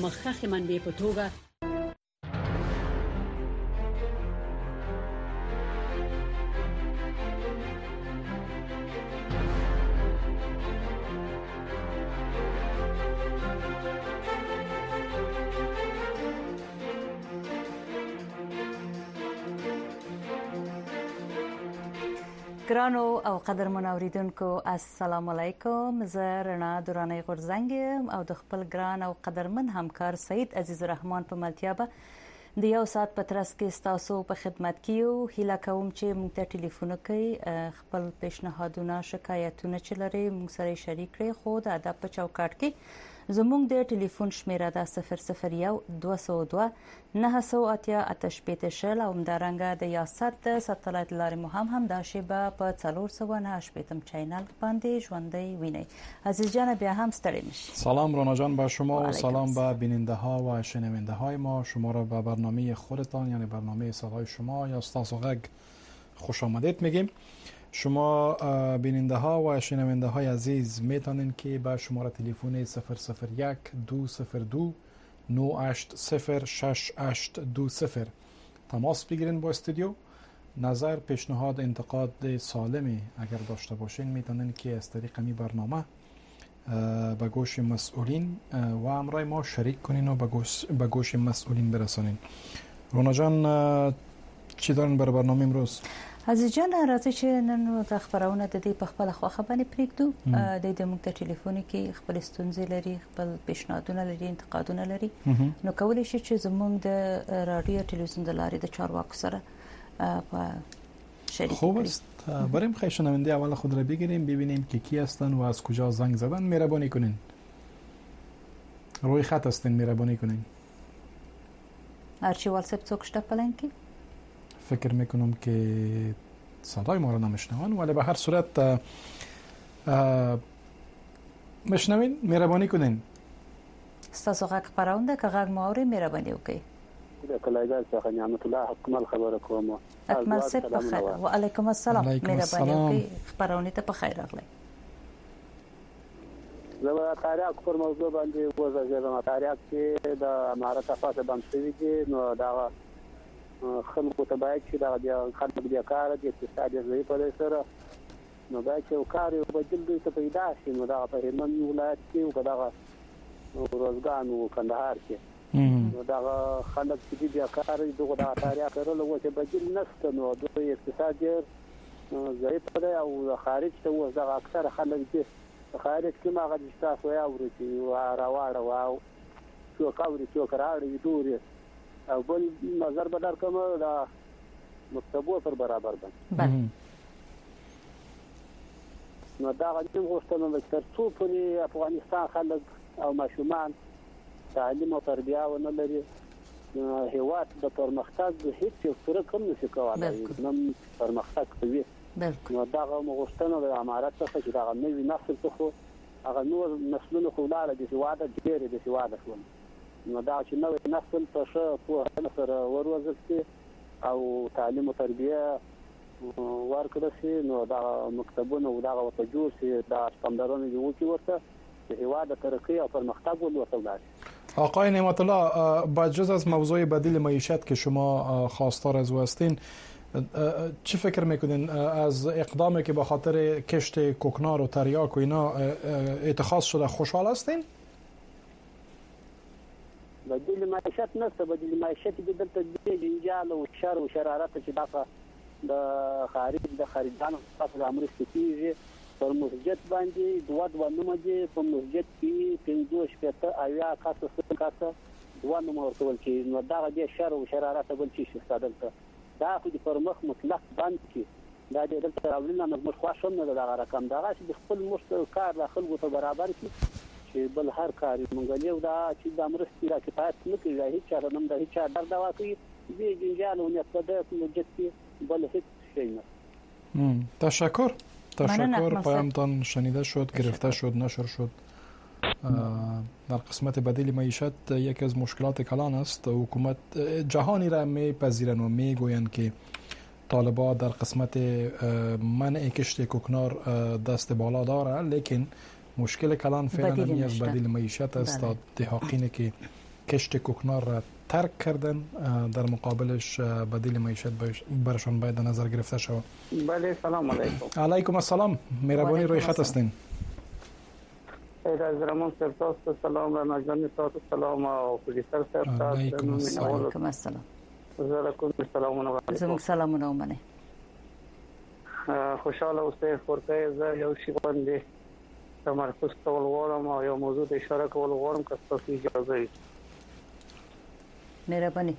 مخکښ منبع په توګه ګرانو او قدرمن اوریدونکو السلام علیکم. زه رڼا درانۍ غورځنګ یم او د خپل ګران او قدرمن همکار سعید عزیز الرحمن په ملتیا به د یو ساعت په ترڅ کې ستاسو په خدمت کې یو. هیله کوم چې موږ ته ټلیفون کوي، خپل پیشنهادونه شکایتونه چې لري موږ سره شریک کړئ. خو د ادب په چوکاټ کې زموږ د ټلیفون شمیره ده 001 202 908 8 شل او همدارنګه د یاست د ساتلایت لارې مو هم دا شیبه په 498 چینل باندې ژوندۍ ویني. عزیز جان بیا هم ستړي نشئ. سلام رانا جان به شما و سلام به بیننده ها و شنونده های ما. شما را به برنامه خودتان یعنی برنامه صدای شما یا ستاسو غږ خوش آمدید میگیم. شما بیننده ها و شنونده های عزیز میتونین که به شماره تلفن 001 202 980 6820 تماس بگیرین با استودیو. نظر، پیشنهاد، انتقاد سالمی اگر داشته باشین میتونین که از طریق می برنامه به گوش مسئولین و امرای ما شریک کنین و به گوش مسئولین برسانین. رونا جان چی دارین برای برنامه امروز؟ عزیز جان راځي چې نن د خبرونه د دې په خپل خوخه باندې پریږدو. د موږ ته ټلیفون کې خپل ستونزې لري، خپل پیشنهادونه لري، انتقادونه لري، نو کولی شي چې زموږ د رادیو تلویزیون د لارې د چارواکو سره په شریک خوب است. بریم خیلی شنونده اول خود را بگیریم ببینیم که کی هستن و از کجا زنگ زدن. مهربانی کنین روی خط هستین، مهربانی کنین. هرچی واتساپ څوک شته پلان کې فکر میکنم که صدای ما را نمیشنون، ولی به هر صورت مشنوین. مهربانی کنین. ستاسو غږ خبرونه که غږ ماوري مهرباني وکړئ. د کلایګل څخه نعمت الله اکمل خبره کوم. اکمل صاحب په خیر. وعلیکم السلام. مهرباني وکړئ خبرونه ته په خیر راغلی. زه تاریخ پر موضوع باندې وزګم. تاریخ کې د امارات افاده باندې شوی دی، نو دا خلکو ته باید چې دا بیا خلک بیا کار دي اقتصادي ضعیف دی سره، نو دا چې کار یو بدل دی ته پیدا شي، نو دا په هلمند ولایت کې او دا روزګان او کندهار کې نو دا خلک چې بیا کار دي دغه تاریخ سره له وجه بدل نشته، نو د اقتصادي ضعیف دی او خارج ته وځه اکثر خلک دي خارج کې ما غږ تاسو یا ورته راواړه واو څو کاوري څو کراړي دوري او بل نظر بدر کوم دا مکتبو پر برابر ده. نو دا غوښتنه غوښتنه د ترڅو پر افغانستان خلک او ماشومان تعلیم او تربیه ونه لري، هیواد د پرمختګ هیڅ سره کم نشي کولای، نن پرمختګ کوي. نو دا غوښتنه د امارات څخه چې دا نوې نسل څخه هغه نور نسلونه خو لاله دي چې واده ډېر دي چې واده شول، نو دا چې نوې نسل په ښه پوهه سره وروزل شي او تعلیم او تربیه ورکړل شي، نو دا مکتبونه او دا ورته جوړ شي، دا ستاندرونه جوړ شي ورته چې هیواد ترقی او پرمختګ ورته ولاړ. آقای نعمت الله، با جز از موضوع بدیل معیشت که شما خواستار از او هستین، چی فکر میکنین از اقدامی که به خاطر کشت کوکنار و تریاک و اینا اتخاذ شده خوشحال هستین؟ بدیل معیشت نشته. بدیل معیشت د دلته د جنجال او شر او شرارت چې دغه د خارج د خارجانو په امر کې پر مسجد باندې دوه نوم دي، په مسجد کې 15 اویا کاسه دوه نوم ورکول چې نو دا د شر او شرارت بل شي ستادلته دا خو د پر مخ مطلق باندې کې دا د دلته راولنه مخ خوښم نه دا رقم دا چې خپل مشترک کار د خلکو ته برابر کی چې بل هر کار مونږ له دا چې د امرستي را کفایت نه کوي، هیڅ چا نن د هیڅ چا درد واقعي دې جنجال او نقد مسجد کې بل هیڅ شي نه. تشکر پیامتان شنیده شد، گرفته شد، نشر شد. در قسمت بدیل معیشت یکی از مشکلات کلان است. حکومت جهانی را میپذیرند و میگویند که طالبان در قسمت منع کشت کوکنار دست بالا داره، لیکن مشکل کلان فعلا از بدیل معیشت است. دهاقینی که کشت کوکنار را ترک کردن، در مقابلش بدیل معیشت برشان باید نظر گرفته شود. بله، سلام علیکم. علیکم السلام، مهربانی روی خط هستین. از رمان سرتاس سلام را نجانی تاس سلام و پولیسر سرتاس. علیکم السلام. زرکون سلامونه. زموږ سلامونه ومنئ. خوشاله اوسئ. خورکۍ زه یو شی باندې تمرکز کول غواړم او یو موضوع ته اشاره کول غواړم که تاسو اجازه وي. مهرباني.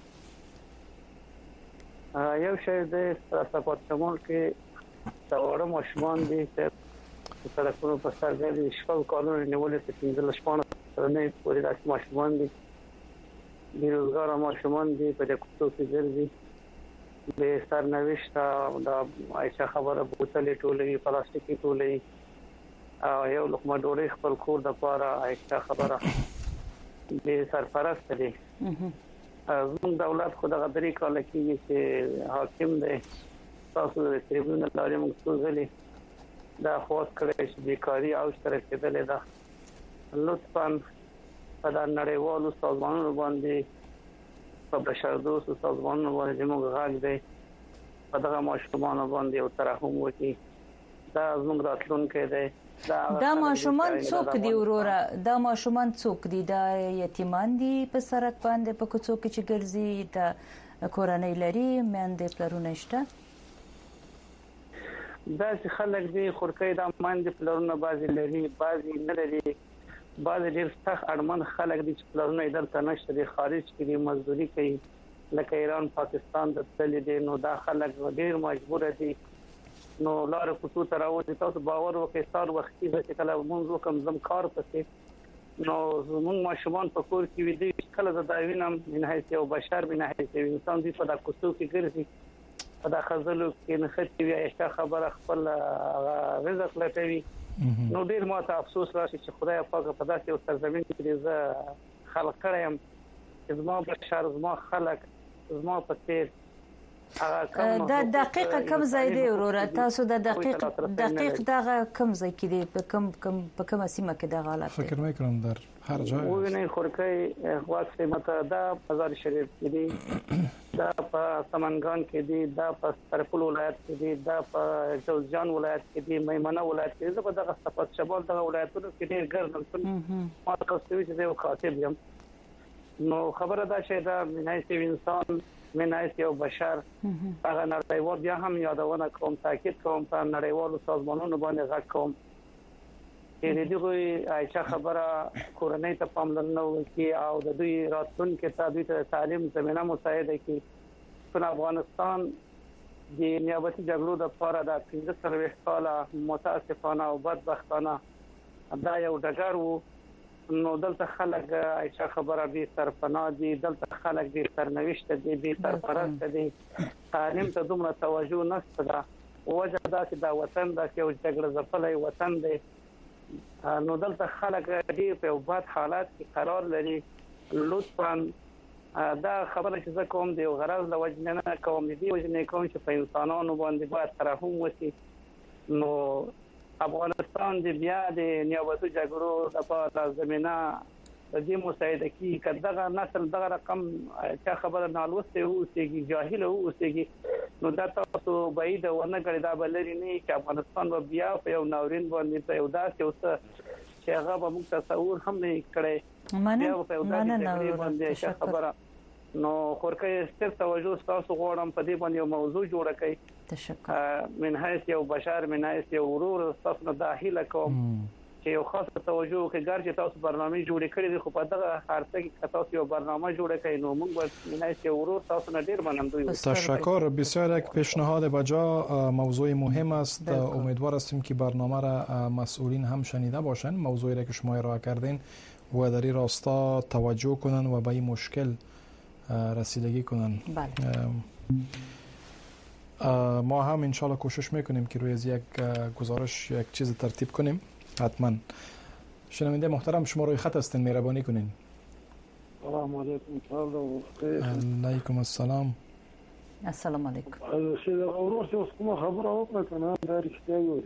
یو شی د سپورت شمول کې څوړه ماشومان دي چې سړکونو په سر ګرځي، شپږ کالونو نیولې ته 15 شپانه نه پورې داسې ماشومان دي. بیروزګار ماشومان دي په دې کوڅو کې ګرځي. د سرنوشت د عائشہ خبره بوتلې ټولې پلاستیکي ټولې او یو لقمه ډوډۍ خپل کور د پاره عائشہ خبره د سرپرست دي. زموږ دولت خو د غدري کال کې چې حاکم دی تاسو د ټریبیونل لارې موږ څوغلي دا خواست کړی چې بیکاری او اشتراک کېدل ده. لطفاً په دا نړیوالو سازمانونو باندې په بشردوستو سازمانونو باندې موږ غږ دی په دغه ماشومانو باندې او ترحم وکړي. دا زموږ راتلونکی دی. دا ماشومان څوک دی وروره؟ دا ماشومان څوک دي؟ دا یتیمان دي په سړک باندې په کوڅو کې چې ګرځي؟ دا کورنۍ لري، میندې پلرونه شته؟ دا چې خلک دي خورکۍ دا ماندې پلرونه بعضې لري بعضې نه لري. بعضې ډېر سخت اړمن خلک دي چې پلرونه یې دلته نشته دي، خارج کې دي، مزدوري کوي، لکه ایران پاکستان ته تللي دي. نو دا خلک ډېر مجبوره دي. نو لاره کوڅو ته راوځي. تاسو باور وکړئ سهار وختي چې کله مونږ وکم زم کار پسې نو زموږ ماشومان په کور کې وي دي. کله زه دا وینم من حیث یو بشر من حیث یو انسان دي په دا کوڅو کې ګرځي، په دا خزلو کې نښتي وي، عائشہ خبره خپل رزق لټوي. نو ډیر ماته افسوس راشي چې خدای پاک په داسې یو سرزمین کې زه خلق کړی یم چې زما بشر، زما خلق، زما په څیر دا دقیقه کم ځای دی وروره؟ تاسو د دقیق دغه کم ځای کې دی؟ په کومه سیمه کې د حالت فکر مې کوم در هر ځای ویني خورکۍ غواړي مته دا بازار شریف کې دی، دا په سمنګان کې دی، دا په سرپل ولایت کې دی، دا په جوزجان ولایت کې دی، میمنه ولایت کې دی. په دغه صفات شمال دغه ولایتونو کې ډېر ګرځم. ما تاسو چې یو خاطب یم. نو خبره دا شي دا منایسي انسان، منایسي یو بشر هغه نړیوال بیا هم یادونه کوم، تاکید کوم په نړیوالو سازمانونو باندې غږ کوم چې دغه عائشہ خبره کورنۍ ته پاملرنه وکړي او د دوی راتلونکي ته دوی ته تعلیم زمينه مساعده کړي. په افغانستان د نیابتي جګړو د لپاره د 15 کاله متاسفانه او بدبختانه دا یو ډګر وو. نو دلته خلک عائشہ خبره به سرپناه دي، دلته خلک به سرنوشت دي، به سرپرست دي. تعلیم ته دومره توجه نشته. وجه دا چې دا وطن دا یو جګړه ځپلې وطن دی. نو دلته خلک ډېر په بد حالات کې قرار لري. لطفاً دا خبره چې زه کوم دی غرض له وجه نه کوم دی، وجه نه کوم چې په انسانانو باندې باید ترحم وشي. نو افغانستان د بیا د نیابتي جګړو لپاره زمينه د دې مساعده کی کداغه نسل دغه رقم چې خبره نالوسته اوسېږي، جاهل اوسېږي. نو دا تاسو بعید ونه کړی دا بلری نه چې افغانستان و بیا په یو ناورین باندې په یو داسې اوسه چې هغه به موږ تصور هم نه کړی. بیا په یو داسې باندې خبره. نو خورکۍ ستر توجه تاسو غواړم په دې باندې یو موضوع جوړ کړئ. تشکر. من حیث یو بشر، من حیث یو ورور تاسو نه داخله کوم چې یو خاص توجه وکړئ. ګرځي تاسو برنامه جوړ کړی دی خو په دغه خارطه کې تاسو یو برنامه جوړ کړئ نو موږ من حیث یو ورور تاسو نه ډیر منندوی یو. تشکر. بسیار یک پیشنهاد بجا، موضوع مهم است. امیدوار هستیم که برنامه را مسئولین هم شنیده باشند، موضوعی را که شما ارائه کردین و در این راستا توجه کنن و به این مشکل رسیدگی کنن. ما هم انشالله کوشش میکنیم که روی از یک گزارش یک چیز ترتیب کنیم. حتما. شنونده محترم شما روی خط هستین، مهربانی کنین. السلام علیکم. علیکم السلام. السلام علیکم. ورور څه کومه خبره وکړه کنه دا رښتیا وي.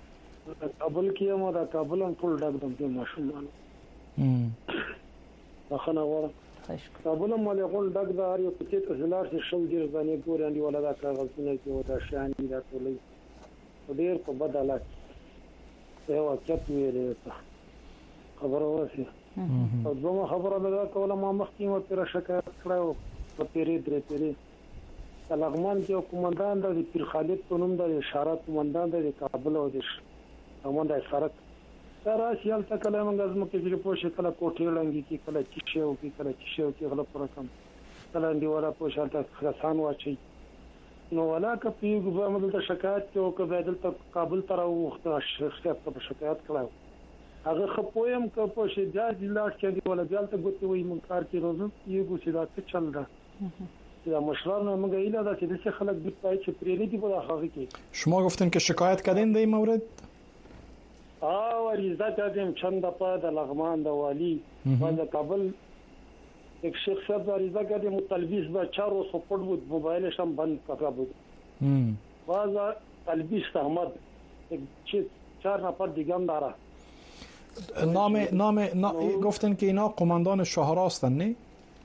کابل کې ما دا کابل هم ټول ډک د ماشومان. بخنه غواړم کابل مالې غون ډګ د اړ یو پکې تحصیلدار چې شل ډیر ځانې ګوري اندي ولا دا کاغذونه کې ودا شان دي دا ټولې ډیر په بدلات یو واقعیت ویلې خبره ورسې او دوه خبره ده کوله ما مخکې مو پر شکایت کړو په پیری درې پیری لغمان کې قومندان د پیر خالد په نوم د اشارات قومندان د کابل او د قومندان سرک راشیال تکله موږ زموږ کې په شکل کوټې لنګي کې کله چیشو کې غلط پرکم کله دی ولا په شرط خرسان واچي نو ولا کپی غوښمه د شکایت کې او کله د کابل تر وخت شخصیت په شکایت کړو هغه خپویم که په شجاع ضلع کې دی ولا ځالته ګوتې وي منکار کې روزم یو ګوښه دا څه چل ده یا مشورانه موږ ایله دا چې د خلک د پای چې پرېری دی په هغه کې شما گفتین که شکایت کردین در این مورد؟ عریضه کردیم چند دفعه در لغمان در والی و در کابل یک شخصیت عریضه کردیم تلبیس به 4 روز سپورت بود موبایلش هم بند کرده بود باز تلبیس احمد یک 4 نفر دیگه هم داره نام گفتن که اینا قماندان شهرا هستن نه؟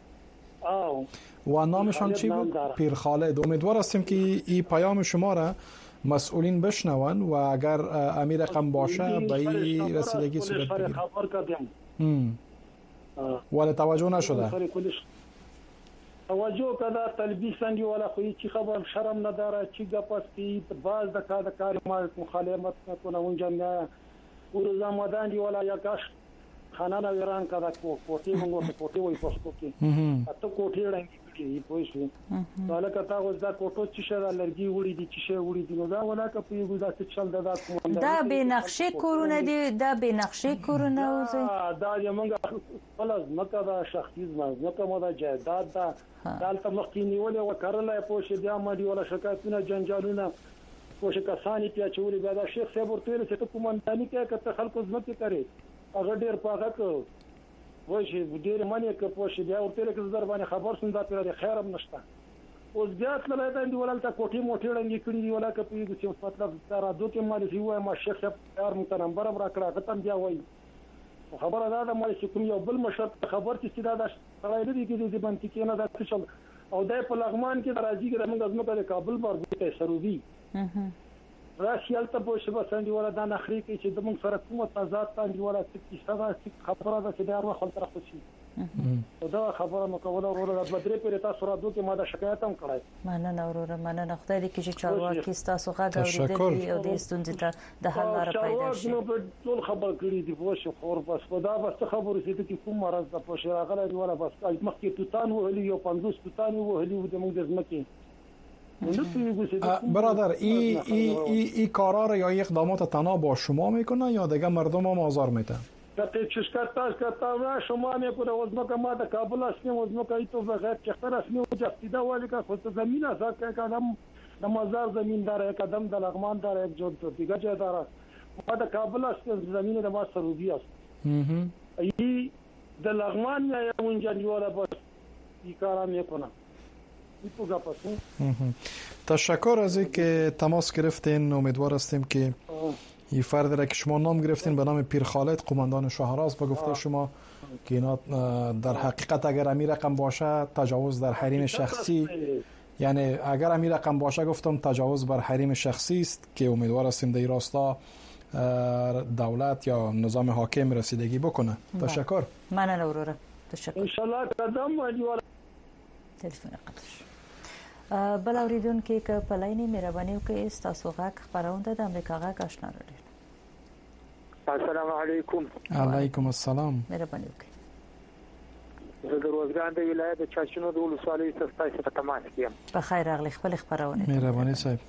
و نامشان چی بود؟ پیر خالد. امیدوار هستیم که این پیام شما را مسئولین بشنون و اگر امیر رقم باشه به این رسیدگی صورت بگیره. ولی توجه نشده. توجه کده تلبیسندی ولا خوی چی خبر شرم نداره چی گپستی باز دکا کاری مخالفت نکنه اونجا نه ورزا مدان دی ولا یکاش خانه ویران کده کوټي موږ کوټي وای پښتو کې اته کوټي رنګي کې پوښتنه ولا کته اوس دا کوټو چې شر الرجی وړي دي چې شر وړي دي نو دا ولا کپی ګوزا چې چل دا کوم دا به نقشې کورونه دي دا به نقشې کورونه اوسه دا موږ خلاص مکه دا شخصیت مکه مو دا جایداد دا دالته مخکینی ولې وکړلای پوښ دي امدي ولا شکایتونه جنجالونه پوښ کسانی پیا چولې بیا دا شیخ صاحب ورته چې ته کومنداني کې کته خلکو زمکه کوي هغه ډیر پاګه کو وای شي ډیر معنی کې پوښ بیا ورته کې زر باندې خبر شوم دا پر خیر هم نشته اوس بیا تل دا دی ولالته کوټي موټي رنګ کړی دی ولا کپی چې مطلب تر دوکه مالي سی وای ما شیخ صاحب یار مت نمبر را کړه ختم بیا وای خبره دا مالي چې کوم یو بل مشرف خبر چې دا سړی لري کې دې باندې کې نه دا څه او د په لغمان کې راځي کې موږ ازمه د کابل مربوطه سروي راشیال ته په شبه سندي ولا دا نخري کې چې د موږ سره کومه تضاد باندې ولا څه خبره ده چې دا ور خپل طرف شي دا خبره مکوله وروره د بدرې پر تاسو را دوه کې ما دا شکایت هم کړای مننه وروره مننه خدای دې چې چارواکي تاسو غږ اوریدل او د ستونزې ته د حل لاره پیدا شي نو په ټول خبر کړی دی په شو خور بس دا بس خبره چې کوم مرز د پوښ راغله دی ولا بس مخکې توتان وهلی یو 50 توتان وهلی د موږ د ځمکې برادر این کارا رو یا اقدامات تنها با شما میکنه یا دیگه مردم هم آزار میده؟ کتا شما میکنه وزمکه ما در کابل هستیم وزمکه ایتو بغیر چختر هستیم و جفتیده والی که خود زمین هست که یک آدم در مزار زمین داره یک آدم در لغمان داره یک جون دیگه جای داره ما در کابل هستیم زمین در ما سروبی هست ای در لغمان یا اونجا نیوالا باش ای کارا میکنه تشکر از اینکه تماس گرفتین. امیدوار هستیم که این فرد را که شما نام گرفتین به نام پیر خالد قماندان شهراست با گفته شما که اینا در حقیقت اگر امیر رقم باشه تجاوز در حریم شخصی، یعنی اگر امیر رقم باشه گفتم تجاوز بر حریم شخصی است که امیدوار هستیم در این راستا دولت یا نظام حاکم رسیدگی بکنه. تشکر. مننه وروره. تشکر. ان شاء الله قدم وایي تلیفون قطع بل اوریدونکو که په لاینې مهرباني وکړئ تاسو غږ خبرونه د امریکا غږ آشنا لرئ. السلام علیکم. علیکم السلام. مهرباني وکړئ. زه د روزګان د ولایت د چاشنو د ولسوالۍ څخه په تماس کې یم. په خیر راغلی خپل خبرونه. مهرباني صاحب.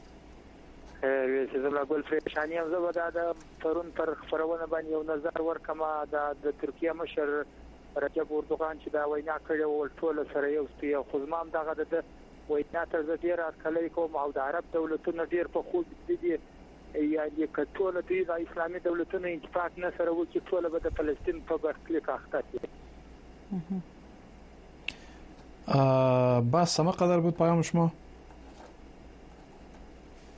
چې زما ګل پریشانی هم زه به د ترون پر خبرونه باندې یو نظر ورکما د ترکیه مشر رجب اردوغان چې دا وینا کړې او ټول سره یو سپي خو زمام دغه د وینا تر ډیر کلی کوم او د عرب دولتونو ډیر په خو دي یعنی کټول دوی د اسلامي دولتونو اتفاق نه سره وکړي ټول به د فلسطین په برخلیک اخته دي. بس ما قدر بود پیام شما؟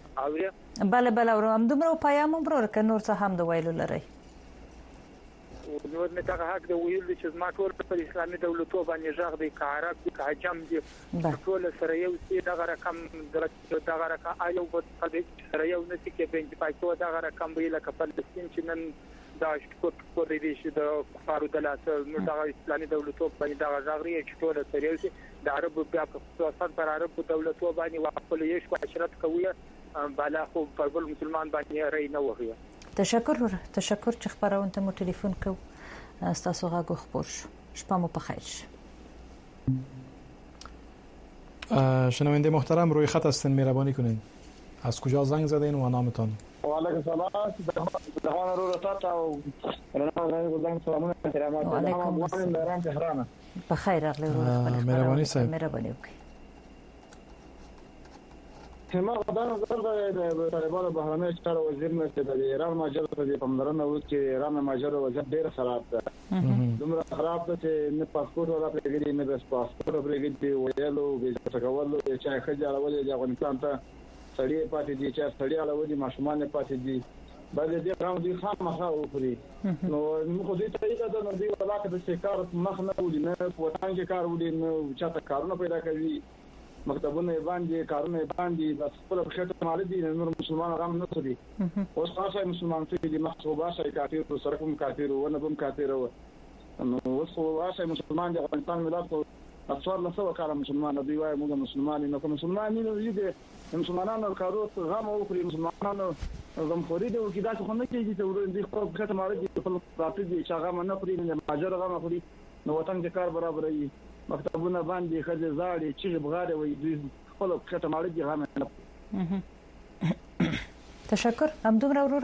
بله ورو هم دومره پیام برور که نور څه هم د ویلو لري. نو مې دا حق د ویل چې زما ټول په اسلامي دولتو باندې ژغ دی کارب دی حجم دی ټول سره یو سي دغه رقم دغه رقم ایو په دې سره یو نسی کې بنج پاتو دغه رقم به لکه فلسطین چې نن دا شکوت دې شي د کفارو د لاس نو دغه اسلامي دولتو باندې دغه ژغ لري چې ټول سره یو سي د عرب بیا په خصوصا پر عرب دولتو باندې واقع یې شو عشرت کوي بالا خو پر بل مسلمان باندې رای نه وغي. تشکر چې خبرونه مو ټلیفون کو استاسو غو خبر شپه مو په خیر. شنونده محترم روی خط هستین مهربانی کنین از کجا زنگ زدین و نامتان؟ و علیکم سلام دهان رو رتا و رنان سلامونه احترامات و علیکم السلام په خیر اغلی رو مهربانی صاحب مهربانی وکړئ. ما غدا نظر د طالبانو بهرنی چارو وزیر مې د ایران ماجر په پاملرنه وکړي ایران ماجر وضعیت ډیر خراب ده دومره خراب ده چې نه پاسپورت ولا پرېږدي نه د پاسپورت پرېږدي ویلو ویزه کولو چې خځه راولي د افغانستان ته سړی پاتې دي چې سړی راولي ماشومان پاتې دي بل دې قام دي خامخا وکړي نو موږ دې طریقه ده نو دې ولاکه د کار مخ نه ولي نه پوتان کې کار ولي نو چاته کارونه پیدا کوي مکتبونه باندې کارونه باندې بس خپل خېټه مال دي نور مسلمان غم نه کوي اوس خاصه مسلمان چې د محسوبه شي کافر او سره کوم کافر او نه کوم کافر نو اوس خاصه مسلمان د افغانستان ملت او اصل له څو کار مسلمان دی وايي موږ مسلمان نه کوم مسلمان نه دي مسلمانانو کارو غم او خوري مسلمانانو غم خوري دي او کدا څه نه کیږي چې ورته دي خپل خېټه مال دي خپل پراته دي چې غم نه خوري نه ماجر غم خوري نو وطن کې کار برابرې مکتبونه باندې خځه زاړي چې بغاړه وي د خپل خطه مالګي غامه. تشکر همدومره وروره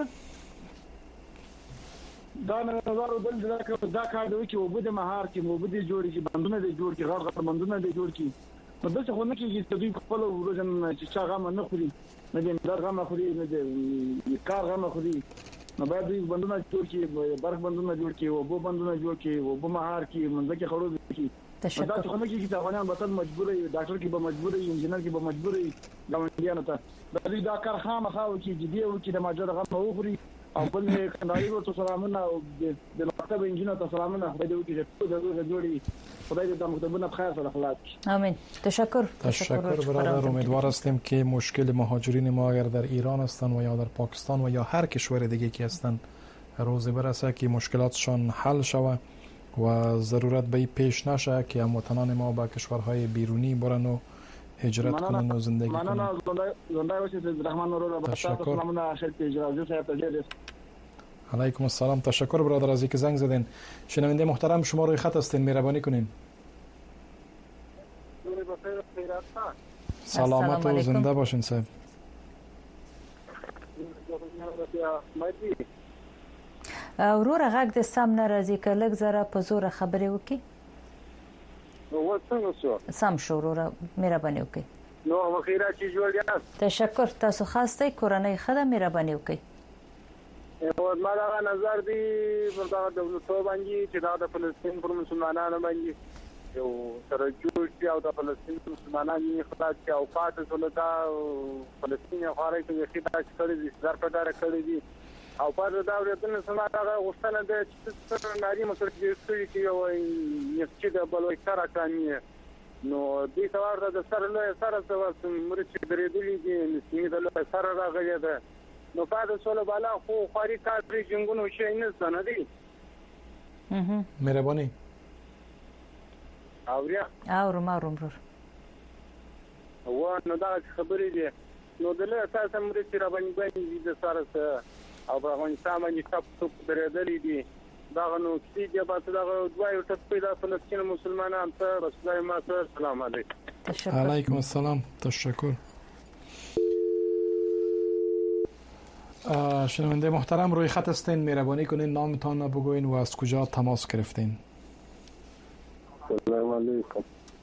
دا نظر بل دا کار دی چې وبد مهار کې وبد جوړ کی بندونه دي جوړ کی غړ غړ بندونه دي جوړ کی نو دغه خو نه کیږي چې دوی خپل ورځن چې چا غامه نه خوري نه دي در غامه خوري نه دي کار غامه خوري نو باید دوی بندونه جوړ کی برق بندونه جوړ کی وبو بندونه جوړ کی وبو مهار کی منځ کې خړو کی تشکر. دا څنګه کیږي چې افغانان وطن مجبور وي ډاکټر کې به مجبور وي انجنیر کې به مجبور وي ګاونډیانو ته د دې دا کار خامخا وکړي جدي وکړي د ماجر غم وخوري او بل نه کنداري ورته سلامونه او د مکتب انجنیر ته سلامونه خدای دې وکړي چې ټول جوړي خدای دې د مکتبونه بخیر سره خلاص. آمین. تشکر برادر. امیدوار هستیم که مشکل مهاجرین ما اگر در ایران هستند و یا در پاکستان و یا هر کشور دیگه که هستند روزی برسه که مشکلاتشان حل شود و ضرورت به پیش نشه که هموطنان ما به کشورهای بیرونی برن و هجرت کنن و زندگی کنن. تشکر. علیکم السلام. تشکر برادر از اینکه زنگ زدین. شنونده محترم شما روی خط هستین مهربانی کنین. سلامت و زنده باشین صاحب. وروره غږ د سم نه راځي که لږ زره په زوره خبرې وکړي. نو څنګه شو؟ سم شو وروره مهرباني وکړئ. نو مخیره چې جوړ یاست. تشکر. تاسو خاصه کورنۍ خدای مهرباني وکړئ. او ما دا نظر دی پر دا دولتو باندې چې دا د فلسطین پر مسلمانانو باندې یو سره جوړ شي او د فلسطین مسلمانانو خلاص شي او پاتې ټولتا فلسطین خارج کې خدای کړی دي زر په دار کړی دي او په دا ورته سمه دا غوښتنه ده چې څه ناري مسر کې یو چې د بلوي سره کاني نو دې څوار د سره څه مرچ درېدلې دي نسمې د سره راغلي ده نو پاتې سول بالا خو خاري کار پرې جنگونو شي نه ستنه دي. مهرباني اوریا اورم و نو دا خبرې دي نو د له اساسه مرچ را باندې د سره او په افغانستان باندې تاسو درېدلې دي دا نو چې به دا دوی ټپ پیدا فلسطین مسلمانان ته رسول الله ما سلام علیکم. علیکم السلام. تشکر. شنونده محترم روی خط هستین مهربانی کنین نامتان رو بگوین و از کجا تماس گرفتین. سلام علیکم.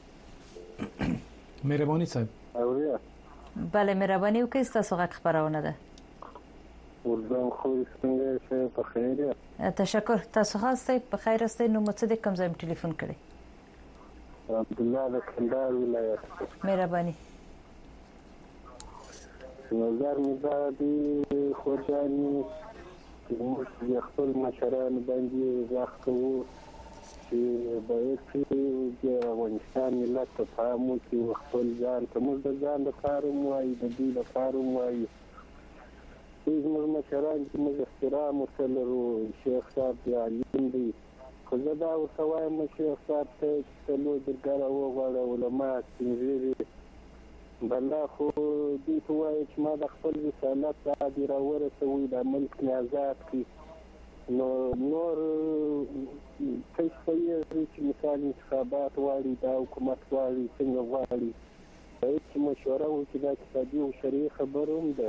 مهربانی صاحب. بله مهربانی وکړئ تاسو غږ خبرونه ده. ورځم خو څنګه په خیر. تشکر. تاسو خاصه په خیر استئ. نو مڅ د کوم ځای ټلیفون کړی؟ عبد الله د کندهار ولایت. مهرباني. نظر مې دا دی خو ځاني موږ خپل مشران باندې ځخ کوو چې باید چې د افغانستان ملت ته پام وکړي خپل ځان ته موږ د ځان لپاره وایو د دوی لپاره وایو زموږ مشران چې موږ احترام ورته لرو شیخ صاحب عالم دی خو زه دا ورته وایم شیخ صاحب ته چې څلور جرګه راوغواړه علما سپین ږیري بله خو دوی ته وایي چې ما د خپل رسالت دې راورسوي دا ملک مې ازاد کړي نو نور کیسه یې چې مثال انتخابات غواړي دا حکومت غواړي څنګه غواړي باید چې مشوره وکړي دا اقتصادي او شرعي خبره هم ده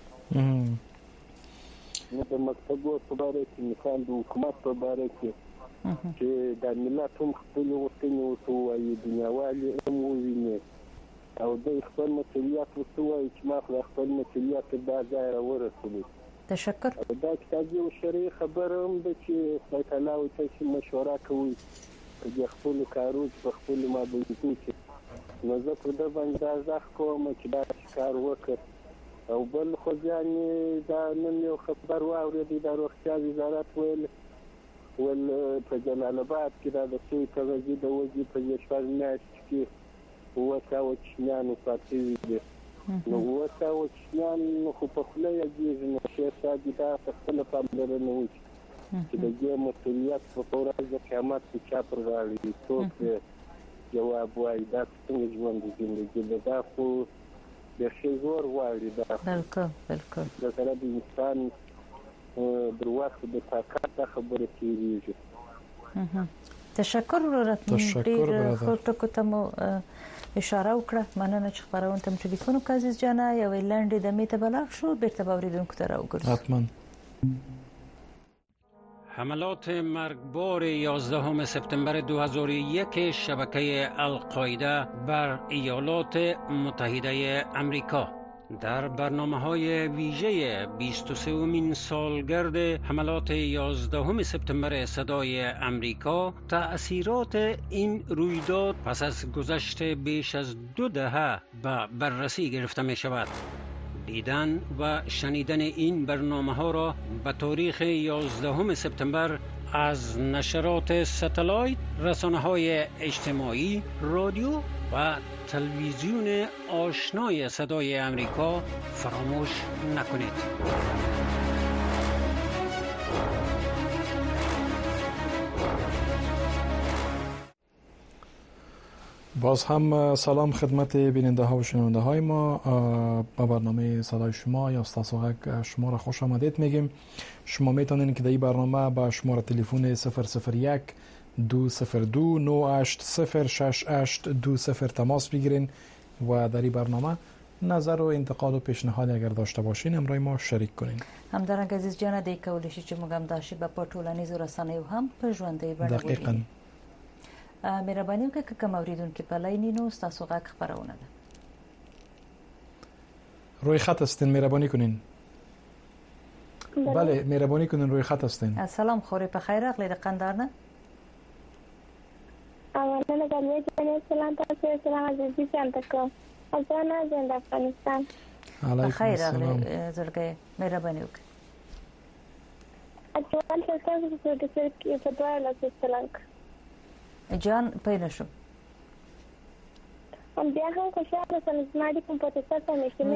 نو د مکتبو په باره کې مثال د حکومت په باره کې چې د ملت هم خپلې غوښتنې ورته ووایي دنیاوالې هم وویني او دوی خپل مسؤلیت ورته ووایي چې ما خپل مسؤلیت دا ځای راورسولو تشکر دا اقتصادي او شرعي خبره هم ده چې خدای تعالی ورته چې مشوره کوي د خپلو کارو په خپلو مابویتو کې نو زه پر ده باندې دا ځخ کوم چې دا کار وکړ او بل خو ځانې دا نن یو خبر واورېدی د روغتیا وزارت ویل په جلال آباد کې دا د سوی تغذیې د وږي په شپږ میاشتو کې 700 چینیان وفات شوي دي نو 700 چینیان خو په خوله یادېږي نو شیخ صاحب دا په خپله پاملرنه وکړي چې د دې مسؤلیت په ورځ د قیامت کې چا پر غاړه وي څوک جواب وایي دا څنګه ژوند د زندګي ده دا خو د ښه زور غواړي دا بالکل د سره د انسان در وخت د طاقت خبره کېږي تشکر ډېر ښه ټکو ته مو اشاره وکړه مننه چې خبرونه تم ټلیفون وکړ عزیز جانا یو لنډه د میته بلاغ شو بیرته باوریدونکو ته راوګرځو حتما حملات مرگبار 11 سپتامبر 2001 شبکه القاعده بر ایالات متحده آمریکا در برنامه‌های ویژه 23مین سالگرد حملات 11 سپتامبر صدای آمریکا تأثیرات این رویداد پس از گذشت بیش از 2 دهه به بررسی گرفته می شود. دیدن و شنیدن این برنامه‌ها را به تاریخ 11 سپتامبر از نشرات ستلایت، رسانه‌های اجتماعی، رادیو و تلویزیون آشنای صدای آمریکا فراموش نکنید. باز هم سلام خدمت بیننده ها و شنونده های ما با برنامه صدای شما یا استاسوغک شما را خوش آمدید میگیم. شما میتونید که در این برنامه با شماره تلفن 001 202 980682 تماس بگیرین و در این برنامه نظر و انتقاد و پیشنهاد اگر داشته باشین امروز ما شریک کنین. همدارنګه عزیز جان د کولی شي چې موږ هم داشي په ټولنیزو رسنیو هم په ژوندۍ بڼه دقیقاً مهرباني وکړئ که کوم اوریدونکو په لاین نو تاسو غږ خبرونه ده روی خط هستین مهربانی کنین. بله مهربانی کنین روی خط هستین. سلام خوري په خیر اغلی د قندار نه اوله د میډیا سلام تاسو سلام عزیزي جان تکو ازانا زند افغانستان علیکم السلام زړګي مهرباني وکړئ اځوان تاسو د سرکې په دوه لاسو سلام جان پېنه شو هم بیا هم خوشاله سم زما د کمپیوټر څخه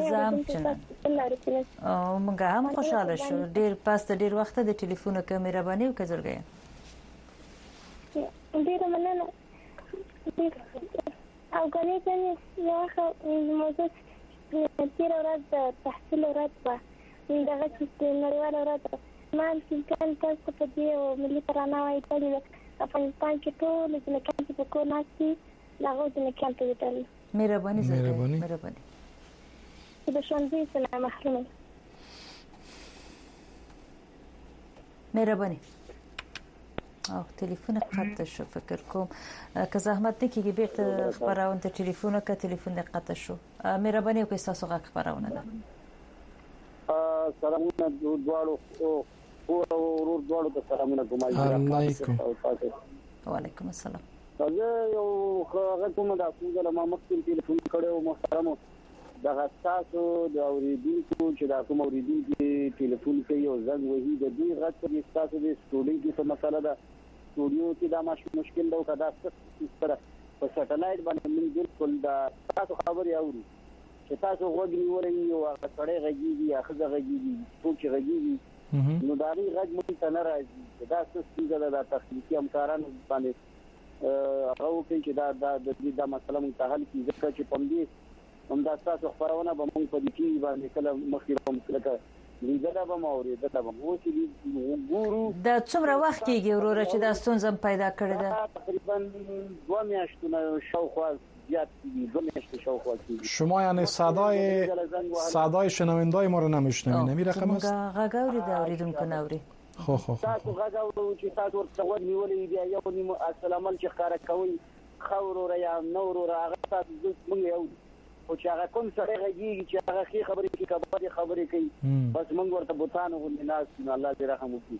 نشته او موږ هم خوشاله شو ډیر پاست ډیر وخت د ټلیفون کیمرا باندې وکړل ډیر مننه او غني چې یو موضوع تیر ورځ د تحصیل ورځ و دغه چې نړیوال ورځ ما چې کله تاسو په دې ملي ترانه وایي چې افغانستان کې ټول د نکاح په کور ناسي لاغو د نکاح په ویل مهرباني د شاندي سلام محروم مهرباني او تلیفون قطع شو فکر کوم که زحمت نکیږي بیرته خبرونه ته تلیفون که تلیفون قطع شو مهرباني وکړئ تاسو غږ خبرونه ده سلامونه دواړو ورور دواړو ته سلامونه علیکم وعلیکم السلام زه یو هغه کوم د خپل ما مخکې تلیفون کړو محترم دغه تاسو د اوریدونکو چې دا کوم اوریدونکو ټلیفون کوي او زنګ وهي د دوی غږ په تاسو د سټوډیو کې څه مسله ده سټوډیو کې دا مشکل ده او کدا سره په سټلایټ باندې موږ بالکل دا تاسو خبري اوري چې تاسو غوږ نیولې او هغه سړی غږیږي یا خزه غږیږي څوک غږیږي نو دا غږ موږ ته نه راځي دا څه څنګه دا تخنیکی همکاران باندې هغه کوي چې دا د دې د مسله موږ ته حل کیږي چې په دې هم دا تاسو خبرونه به موږ په دې کې باندې کله مخکې کوم لکه لیدل به موري دا به مو چې ګورو دا څومره وخت کېږي وروره چې دا ستونزه پیدا کړې ده تقریبا 2 میاشتونه شاوخوا زیات کیږي 2 میاشتې شاوخوا کیږي شما یعنی صدای شنوندای ما رو نمیشنوید نمی رقم است غږ اوري دا اوریدونکو نوري تاسو غږ اورو چې تاسو ورته ونیولې بیا یو نیم السلام علیکم ښکارا کوي خورو را یا نورو را هغه تاسو موږ یو او چې هغه کوم سره غږیږي چې هغه خبرې کوي کبري خبرې کوي بس موږ ورته بوتانو ناس الله دې رحم وکړي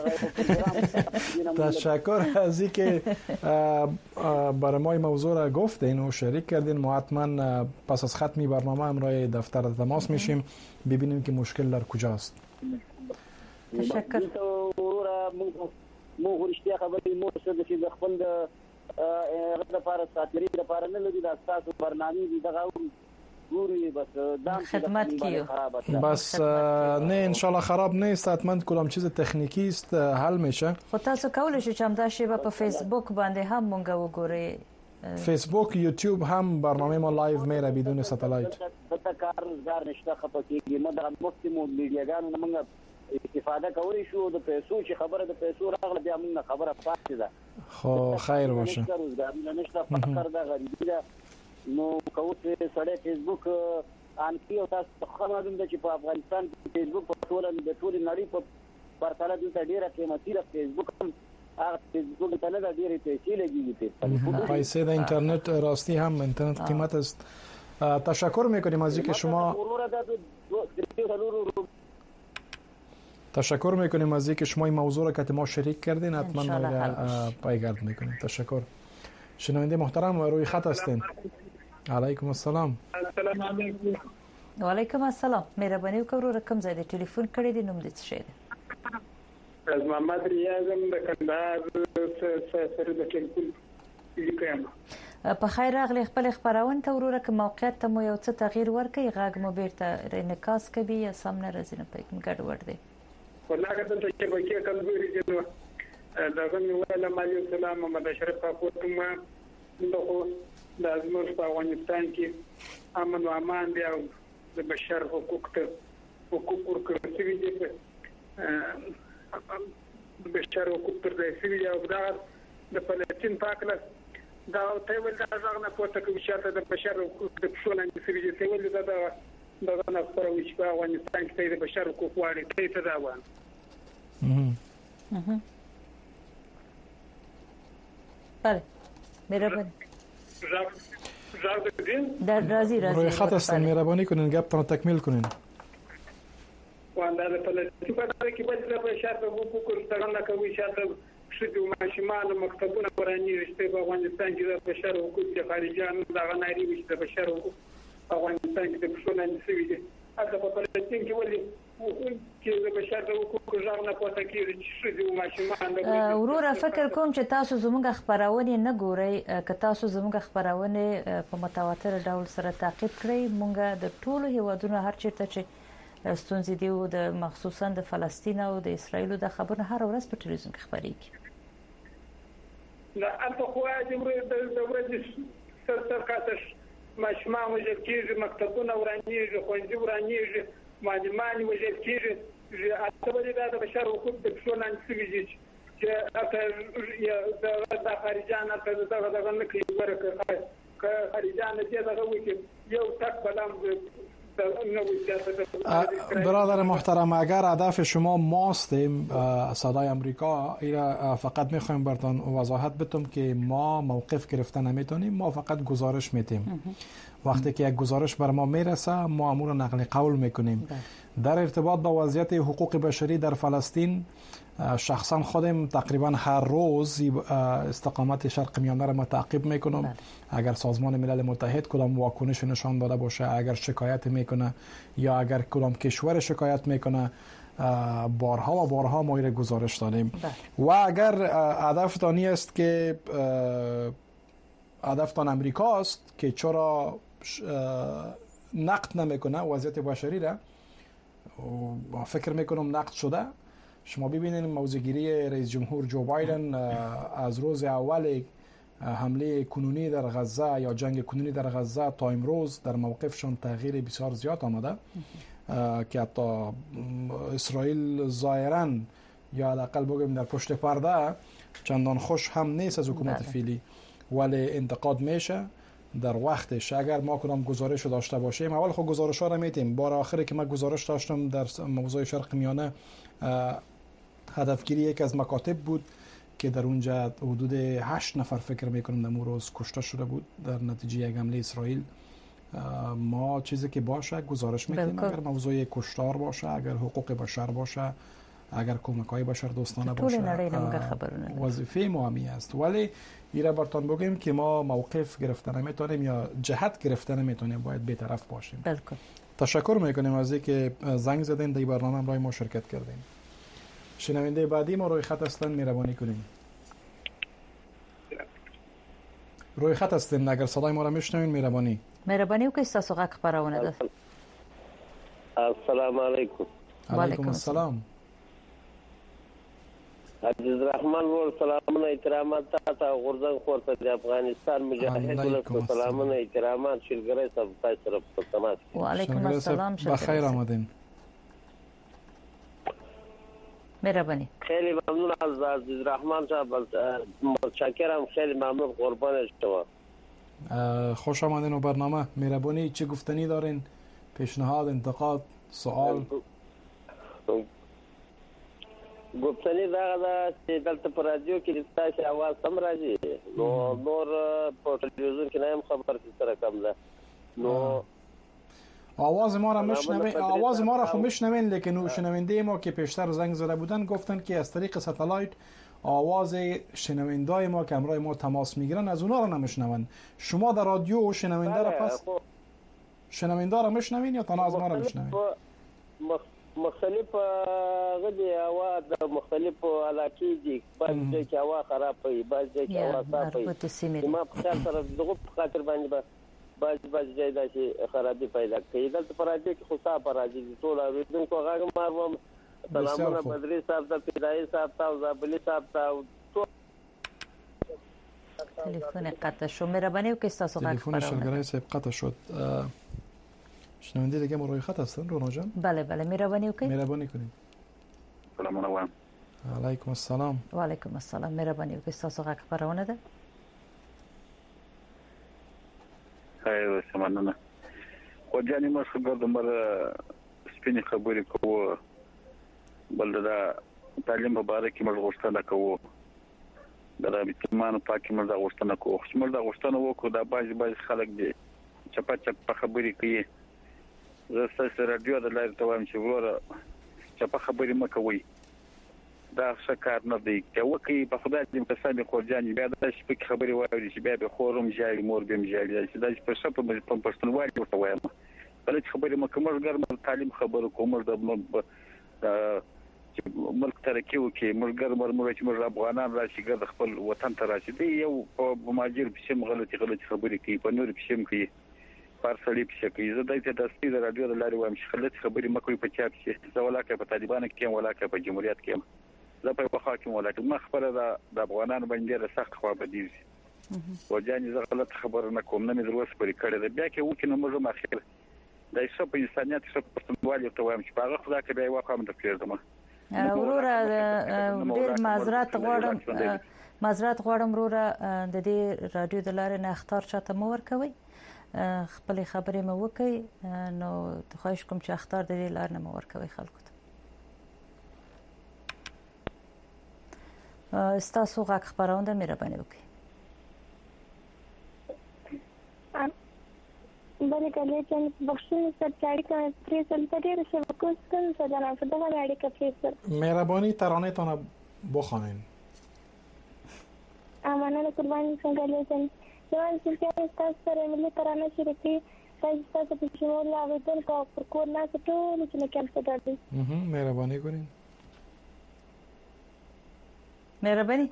تشکر از اینکه برای ما موضوع را گفتین و شریک کردین ما حتما پس از ختم برنامه همراه دفتر تماس میشیم ببینیم که مشکل در کجاست تشکر مو ورشتي خبرې مو څه د خپل د لپاره ساتري لپاره نه لري د تاسو برنامه دي دغه ګوري بس دام خدمت کیو بس نه ان شاء الله خراب نیست حتما کلام چیز تکنیکی است حل میشه خو تاسو کولای شئ چې همدا شی په فیسبوک باندې هم مونږ وګورئ فیسبوک یوټیوب هم برنامه ما لایو میره بدون ساتلایت دته کار روزګار نشته خپکیږي مده مفتي مو میډیاګانو موږ استفاده کولی شو د پیسو چې خبره د پیسو راغله بیا موږ خبره پاتې ده خو خیر باشه نشته فقر ده غریبي ده نو کوڅه سړی فیسبوک ان کې او تاسو خبره ده چې په افغانستان کې فیسبوک په ټول نړۍ په پرتله د ډیره قیمتي ده فیسبوک هغه فیسبوک ته نه ډیره پیسې لګیږي پیسې د اینترنت راستی هم اینترنت قیمت است تشکر میکنیم از اینکه شما تشکر میکنیم از اینکه شما این موضوع را که ما شریک کردین حتما ما پایگرد میکنیم تشکر شنونده محترم روی خط هستین علیکم السلام السلام علیکم و علیکم السلام مهرباني وکړو رقم زیاده ټلیفون کړی دی نوم دې څه دی از محمد ریاضم د کندهار سره د ټلیفون لیکم په خیر راغلی خپل خبرونه ته وروره که موقعیت ته مو یو څه تغییر ورکړي غږ مو بیرته انعکاس کوي یا سم نه راځي نه پېکم ګډوډ دی ولکه ته چې په کې کمزوري دي نو دا غوښنه ولا مالي سلام محمد اشرف پاکوتم دغه د ازمر په افغانستان کې امن او امان دی او د بشر حقوق ورکړل شوي دي د بشر حقوق تر دې شوي او د فلسطین پاکله دا ته ول دا ځغنه پورته کوي چې د بشر حقوق د شولان شوي دي ته ول دا نه خبره چې په افغانستان کې د بشر حقوق واړي ته دا وایي بله مهربانی در رازی روی خط هستن مهربانی کنین گپتان تکمیل کنین وانده د فلسطین په اړه کې باید د بشر حقوق څنګه کوي چې شدو ماشومان مکتبونه وراني رښتې په افغانستان کې د بشر حقوق د خارجيان د غناري چې د بشر حقوق افغانستان کې د بشولان سوي دي هغه په فلسطین کې ولې چې د بشر حقوق ځان پاتې کیږي چې شدو ماشومان وروره فکر کوم چې تاسو زموږ خبرونه نه ګورئ که تاسو زموږ خبرونه په متواتر ډول سره تعقیب کړئ مونږ د ټولو هیوادونو هر چیرته چې ستونزې دی او د مخصوصا د فلسطین او د اسرایل د خبرونه هر ورځ په ټلویزیون کې خبرېږي لا انت خو د ورځې سرکاتش ماشومان وجل کېږي مکتبونه ورانیږي خوندې ورانیږي معلمان وجل کېږي اته ولې دا د بشر حقوق د شولان سوي دي چې د خارجان ته دغه نه کوي ورکه خارجان دې دغه وکړي یو تک بلام برادر محترم اگر هدف شما ماستیم صدای امریکا ایرا فقط میخوایم براتون وضاحت بدم که ما موقف گرفته نمیتونیم ما فقط گزارش میدیم وقتی که یک گزارش بر ما میرسه ما امور نقل قول میکنیم در ارتباط با وضعیت حقوق بشری در فلسطین شخصا خودم تقریبا هر روز استقامت شرق میانه را تعقیب میکنم. اگر سازمان ملل متحد کدام واکنش نشان داده باشه، اگر شکایت میکنه یا اگر کدام کشور شکایت میکنه، بارها و بارها ما این گزارش دادیم. و اگر هدفتان است که هدفتان امریکا است که چرا نقد نمیکنه وضعیت بشری را، و فکر میکنم نقد شده. شما ببینید موضوعگیری رئیس جمهور جو بایدن از روز اول حمله کنونی در غزه یا جنگ کنونی در غزه تا امروز در موقفشان تغییر بسیار زیاد آمده که حتی اسرائیل ظاهرا یا حداقل بگیم در پشت پرده چندان خوش هم نیست از حکومت فعلی، ولی انتقاد میشه در وقتش. اگر ما کدام گزارش داشته باشیم، اول خود گزارش ها را میتیم. بار آخری که من گزارش داشتم در موضوع شرق میانه، هدفگیری یک از مکاتب بود که در اونجا حدود 8 نفر فکر میکنم در روز کشته شده بود در نتیجه یک حمله اسرائیل. ما چیزی که باشه گزارش میکنیم، اگر موضوع کشتار باشه، اگر حقوق بشر باشه، اگر کمک‌های بشر دوستانه باشه، وظیفه ما همی است. ولی ایره برتان بگیم که ما موقف گرفته نمیتونیم یا جهت گرفته نمیتونیم، باید بی‌طرف باشیم. بلکل. تشکر میکنیم از اینکه زنگ زدین در برنامه برای ما شرکت کردین. شنونده بعدی ما روی خط هستن، مهربانی کنین. روی خط هستین، اگر صدای ما را میشنوین مهربانی و که تاسو غږ خبرونه ده. السلام علیکم. علیکم السلام. عزیز رحمان ور سلامونه احترامات تاسو غورځنګ خورته د افغانستان مجاهد ولکم سلامونه احترامات شلګری صاحب تاسو سره په تماس. و علیکم السلام. بخیر آمدین. مهربانی. خیلی ممنون از عزیز رحمان صاحب، متشکرم، خیلی ممنون، قربان شما. خوش آمدین و برنامه. مهربانی چه گفتنی دارین؟ پیشنهاد، انتقاد، سوال؟ گفتنی دا چې دلته په رادیو کې تاسو आवाज سم راځي، نو نور په تلویزیون کې نه هم خبر سره کم ده. نو آواز ما را میشنوین، آواز ما را خو میشنوین، لیکن شنونده ما که پیشتر زنگ زده بودن گفتن که از طریق ستلایت آواز شنوندای ما که همراه ما تماس میگیرن از اونا را نمیشنون. شما در رادیو شنونده را پس شنونده را میشنوین یا تنها از ما را میشنوین؟ مختلف غدي اواز مختلف علاقې دي، بعضې کې هوا خراب وي، بعضې کې هوا صاف وي. ما په خیال سره دغه په خاطر باندې بعض ځای داسې خرابي پیدا کوي. دلته په رادیو کې خو صاف راځي، ټول اورېدونکو غږ ماروم. سلامونه بدري صاحب ته، فدایي صاحب ته او زابلي صاحب ته. تلفن قطع شد. مهربانی وکړئ تاسو غږ تلفن شلګری صاحب قطع شد. شنونده دیگه ما روی خط هستن رونا جان؟ بله مهربانی وکړئ. مهربانی کنید. سلام علیکم. علیکم السلام. و علیکم السلام. مهربانی وکړئ تاسو غږ خبرونه ده. خیر سمانه. خو ځانې مو خبر د مر سپینې خبرې کوو، بل دا تعلیم په اړه کې موږ غوښتنه کوو، دا د بیتمانو پاکي موږ غوښتنه کوو. خو موږ دا غوښتنه وکړو دا بعض خلک دي چپا خبرې کوي. زه ستاسو رادیو د لارې ته وایم چې وروره چپا خبرې مه کوئ، دا ښه کار نه دی. که وکړئ په خدای دې کسان خورجانې بیا داسې پکې خبرې واوري چې بیا به خور هم ژاړي، مور به هم ژاړي، چې داسې په ښه په پښتونوالي ورته وایم. بله چې خبرې مه کوو، موږ ګرمه تعلیم خبرو کوو، موږ د ملک ترقي وکړي، موږ ګرمه چې موږ افغانان راشي ګرد خپل وطن ته راشي. دی یو په مهاجر پسې هم غلطي خبرې کوي، په نورو پسې هم کوي، پارسلې پسې کوي. زه دای ته د سپي د رادیو د لارې وایم چې غلطي خبرې مه کوئ په چا پسې. زه ولاکه په طالبانو کې یم، ولاکه په جمهوریت کې یم، زه په یوه خوا کې یم ولاکه. ما خبره د افغانانو باندې ډېره سخت خوا بدېږي. وجانې زه غلط خبره نه کوم، نه مې در اوسه پورې کړې ده. بیا که وکړي نو موږ هم اخر دا ښه په انسانیت ښه په پښتونوالي ورته وایم چې په هغه خدا که بیا یوه خوا هم در پرېږدم. وروره ډېر معذرت غواړم وروره، د دې رادیو د لارې نه اخطار چاته مه ورکوئ، خپلې خبرې مه وکړئ. نو خواهش کوم چې اخطار د دې لارې نه مه ورکوئ خلکو ته. ستاسو غږ خپرونه مهرباني وکړئ. بله کله چې بخښنه ستړي کوي پریسل تدیر شبکه ستن صدر په دغه اړیکه پریسل مهربانی ترانه تان بخوانین. امانه قربانی څنګه لیدل یوه چې تاسو سره ملي ترانه شریکي تاسو په شمول اوریدل کو پر کور نه ټول چې کم څه دي. مهربانی کنین. مهربانی.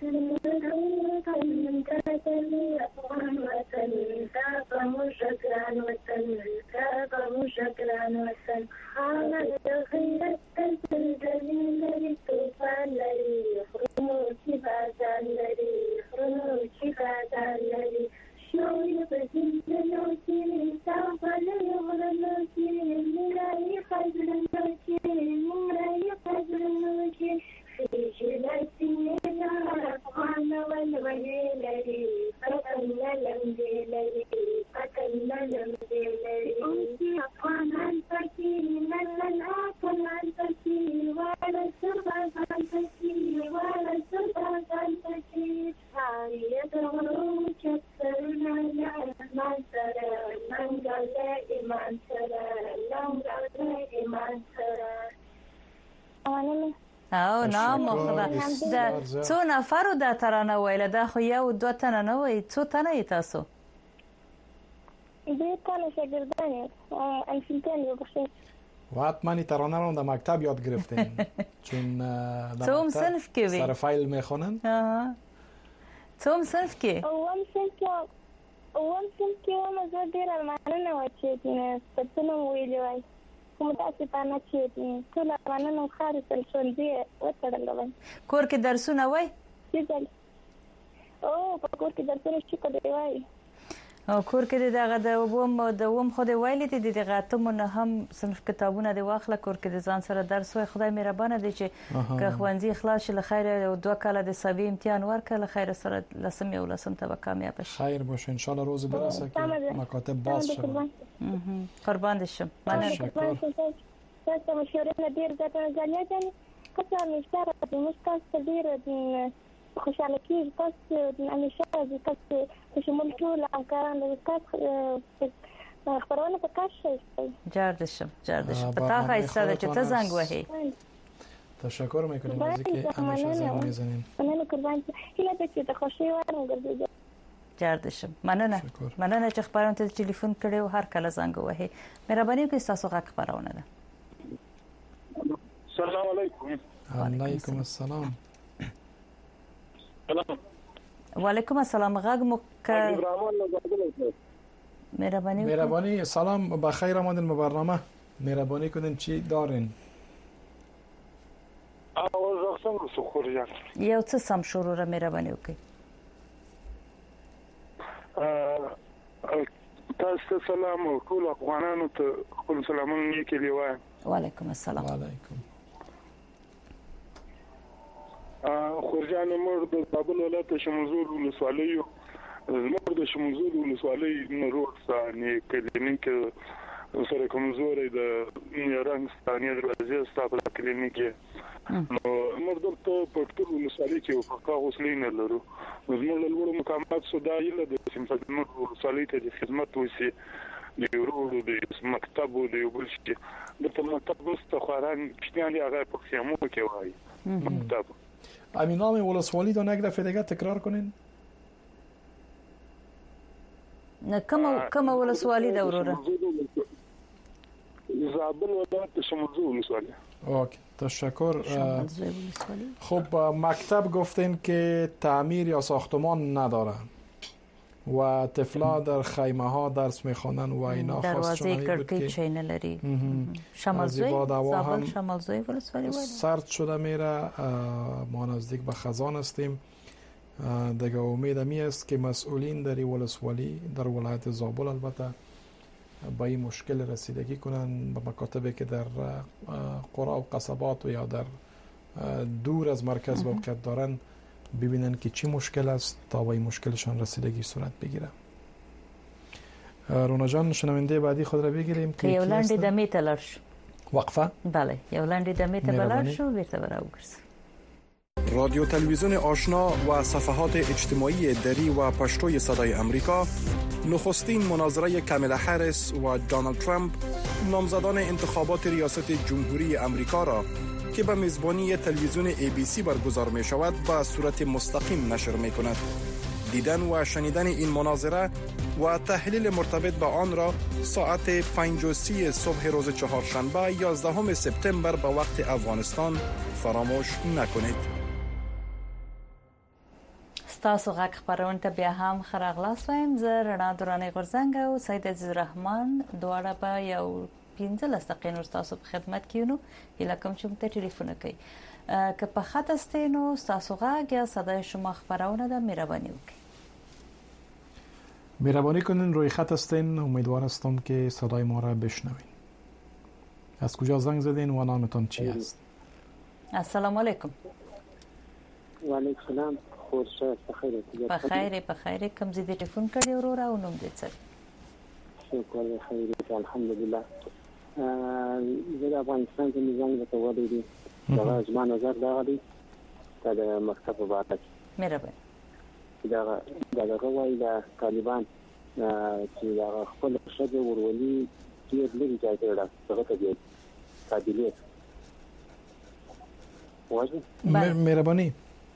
او نام خدا د څو نفرو د ترانه ویل دا خو یو دوه تنه نه وای څو تنه تاسو دې تنه شاګردان انفینتن یو بخښه واتمانی ترانه رو در مکتب یاد گرفتین چون څوم صنف کې وی سر فایل میخونن څوم صنف کې اوم صنف کې مزه ډیر ارمانونه و چې ستنه ویلې وای کوم تاسو په نه چې ټول ارمانونه خارج تل دي وتړل وای کور کې درسونه وای او په کور کې درسونه شي کوي وای او کور کې دغه د ووم خو د ویلې دي دغه تمونه هم صنف کتابونه د واخله کور کې د ځان سره درس وای خدای مهربانه دي چې که خوانځي خلاص له خیر او 2 کاله د سوي امتحان ورکړه خیر سره لسم یو لسم ته کامیاب شي خیر باشه ان شاء الله روز برسه که مکاتب باز شود قربان شم تشکر تاسو مشورې ډیر ګټه غواړئ کله مشتاق د مستقبل ډیر خوشاله کیږي تاسو همیشه تاسو په شمول ټول همکاران د تاسو خبرونه په کار شي جاردشم په تا خایسته چې ته زنګ وهي تشکر میکنیم از اینکه همیشه زنگ میزنین مننه قربان هیله به چې د خوشی ورنګرځي جاردشم مننه چې خبرونه ته ټلیفون کړي او هر کله زنګ وهي مهرباني وکړئ تاسو غږ خبرونه ده السلام علیکم علیکم السلام وعلیکم السلام غږ مو مهربانی سلام بخیر آمدین به برنامه مهربانی کنین چی دارین یو څه سم شروع را مهرباني وکړئ تاسو سلام او ټول افغانانو ته خپل سلامونه لیکلي وای وعلیکم السلام وعلیکم خورجان مر د کابل ولایت شمزور ولسوالۍ زموږ د شمزور ولسوالۍ نورو ثاني کلینیک سره کمزورې د رنګ ثاني دروازې ستاسو کلینیک نو موږ دلته په ټول ولسوالۍ کې په کاغذ لینه لرو زموږ له لوړو مقامات سودایله د سیمفدنور ولسوالۍ ته د خدمت وسی د ورو د مکتب او د بل شي د مکتب مستخواران کشتیان هغه په خیمو کې وایي مکتب همین نام ولسوالی رو یک دفعه دیگه تکرار کنین نه کم ولسوالی ده وروره زابل ولایت شمزور ولسوالی اوکی تشکر خب مکتب گفتین که تعمیر یا ساختمان نداره و طفلا در خیمه ها درس میخوانن و اینا خاص شما بود که چینلری شمالزوی زابل شمالزوی ولسوالی سرد شده میره ما نزدیک به خزان هستیم دیگه امید می است که مسئولین در ولسوالی در ولایت زابل البته با این مشکل رسیدگی کنن به مکاتبی که در قرى و قصبات و یا در دور از مرکز موقعیت دارن ببینن که چی مشکل است تا به این مشکلشان رسیدگی صورت بگیره. رونا جان شنونده بعدی خود را بگیریم که یو لنډی دمې ته لاړ شو وقفه بله یو لنډی دمې ته بلار شو بیرته راوګرځو. رادیو تلویزیون آشنا و صفحات اجتماعی دری و پشتوی صدای امریکا نخستین مناظره کامالا هریس و دونالد ترامپ نامزدان انتخابات ریاست جمهوری امریکا را که به میزبانی تلویزیون ABC برگزار می شود به صورت مستقیم نشر می کند. دیدن و شنیدن این مناظره و تحلیل مرتبط با آن را ساعت 5:30 صبح روز چهارشنبه 11 سپتامبر به وقت افغانستان فراموش نکنید. ستاسو غږ خپرونه ته بیا هم ښه راغلاست وایم. زه رڼا درانۍ غورځنګ او سید عزیز الرحمن دواړه به یو 15 دقیقې نور ستاسو په خدمت کې یو. هیله کوم چې موږ ته ټلیفون کوي که په خط هستید نو ستاسو غږ یا صدای شما خپرونه ده مهرباني وکړئ. مهربانی کنین روی خط هستین. امیدوار هستم که صدای ما را بشنوین. از کجا زنگ زدین و نامتان چی است؟ السلام علیکم. و علیکم السلام. بخیر کوم ځای د ټلیفون کړی ورور او نوم دې څه؟ شکر خیر الحمدلله. زه د افغانستان کې نظام د تولید دي دا زما نظر دا دی د مکتب په اړه مهرباني دا غوړی د طالبان چې دا خپل شګه ورولي ډیر لږ ځای ته راځي ته دی قابلیت واجب مهرباني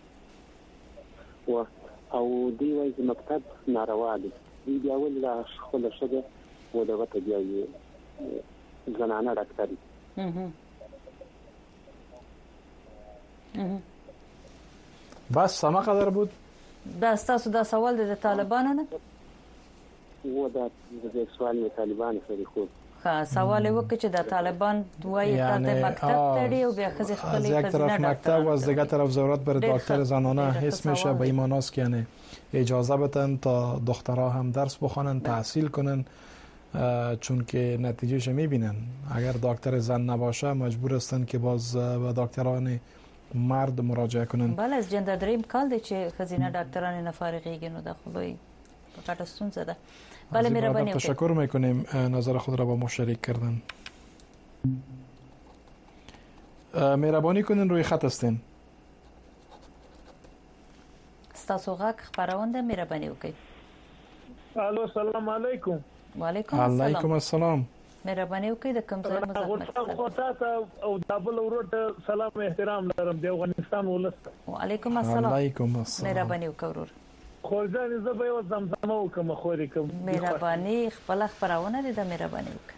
او دی وایي چې مکتب ناروا دی. دی بیا ول لا خپل شګه و دغه ته دی زنانه ډاکټري. بس سما قدر بود. دا ستاسو دا سوال د طالبانو نه و دا د سوال د طالبانو سره خو سوال وکړي چې د طالبان دوی ته مکتب تړي او بیا خزي خپل از یک طرف مکتب و از دیگر طرف ضرورت بر دکتر زنانه حس میشه به این معناست که یعنی اجازه بدن تا دخترها هم درس بخونن تحصیل کنن چون که نتیجهش میبینن اگر دکتر زن نباشه مجبور هستن که باز به دکتران مرد مراجعه کنن. بله از جندر دریم کال دی چې خزینه دکتران نفارغیږي نو د خلوی په کټه ستونزه ده. بله مهرباني وکړئ. تشکر میکنیم نظر خود را با ما شریک کردن. مهربانی کنین روی خط هستین. ستاسو غږ خپرونه مهرباني وکړئ. الو السلام علیکم. وعلیکم السلام. مهرباني وکړئ د کوم ځای مزاحمت او دابل ورته سلام احترام لرم د افغانستان ولست. وعلیکم السلام. وعلیکم السلام. مهرباني وکړئ ورور. خوځان زه به یو زمزمه وکم خوري کوم. مهرباني خپل خبرونه دي د مهرباني وکړئ.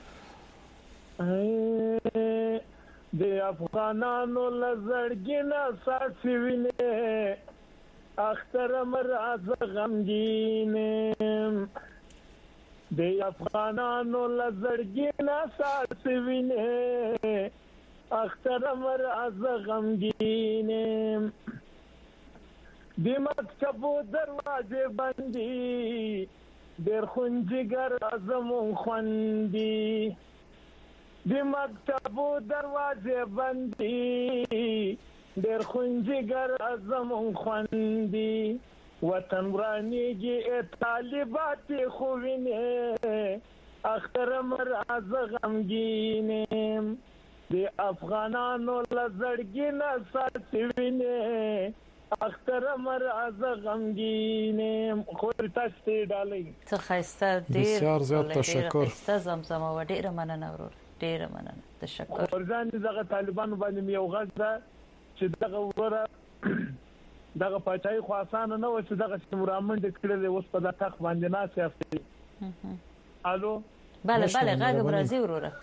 د افغانانو لزړګینا ساسي وینه اختر مرز غمگین د افغانانو لزړګینا ساسي وینه اختر مرز غمگین دی مکتبو دروازه بندی در خونجگر ازمون خوندی دی مکتبو دروازه بندی در خونجگر ازمون خوندی وطن ورانیگی طالبات خوینه اختر مرز غمگینیم دی افغانانو لزړګینا ساتي وینه اختر مرز غمگینیم خور تاسو ډالۍ څه خسته ډیر بسیار زیات تشکر. خسته زمزمه و ډیر مننه ورور ډیر مننه تشکر. ورځان دغه طالبان باندې یو غږ ده چې دغه وره دغه پټای خو اسانه نه و چې دغه مرامند کړل اوس په دغه تخ باندې ناس یافتي. الو بله غږ برازي وروره.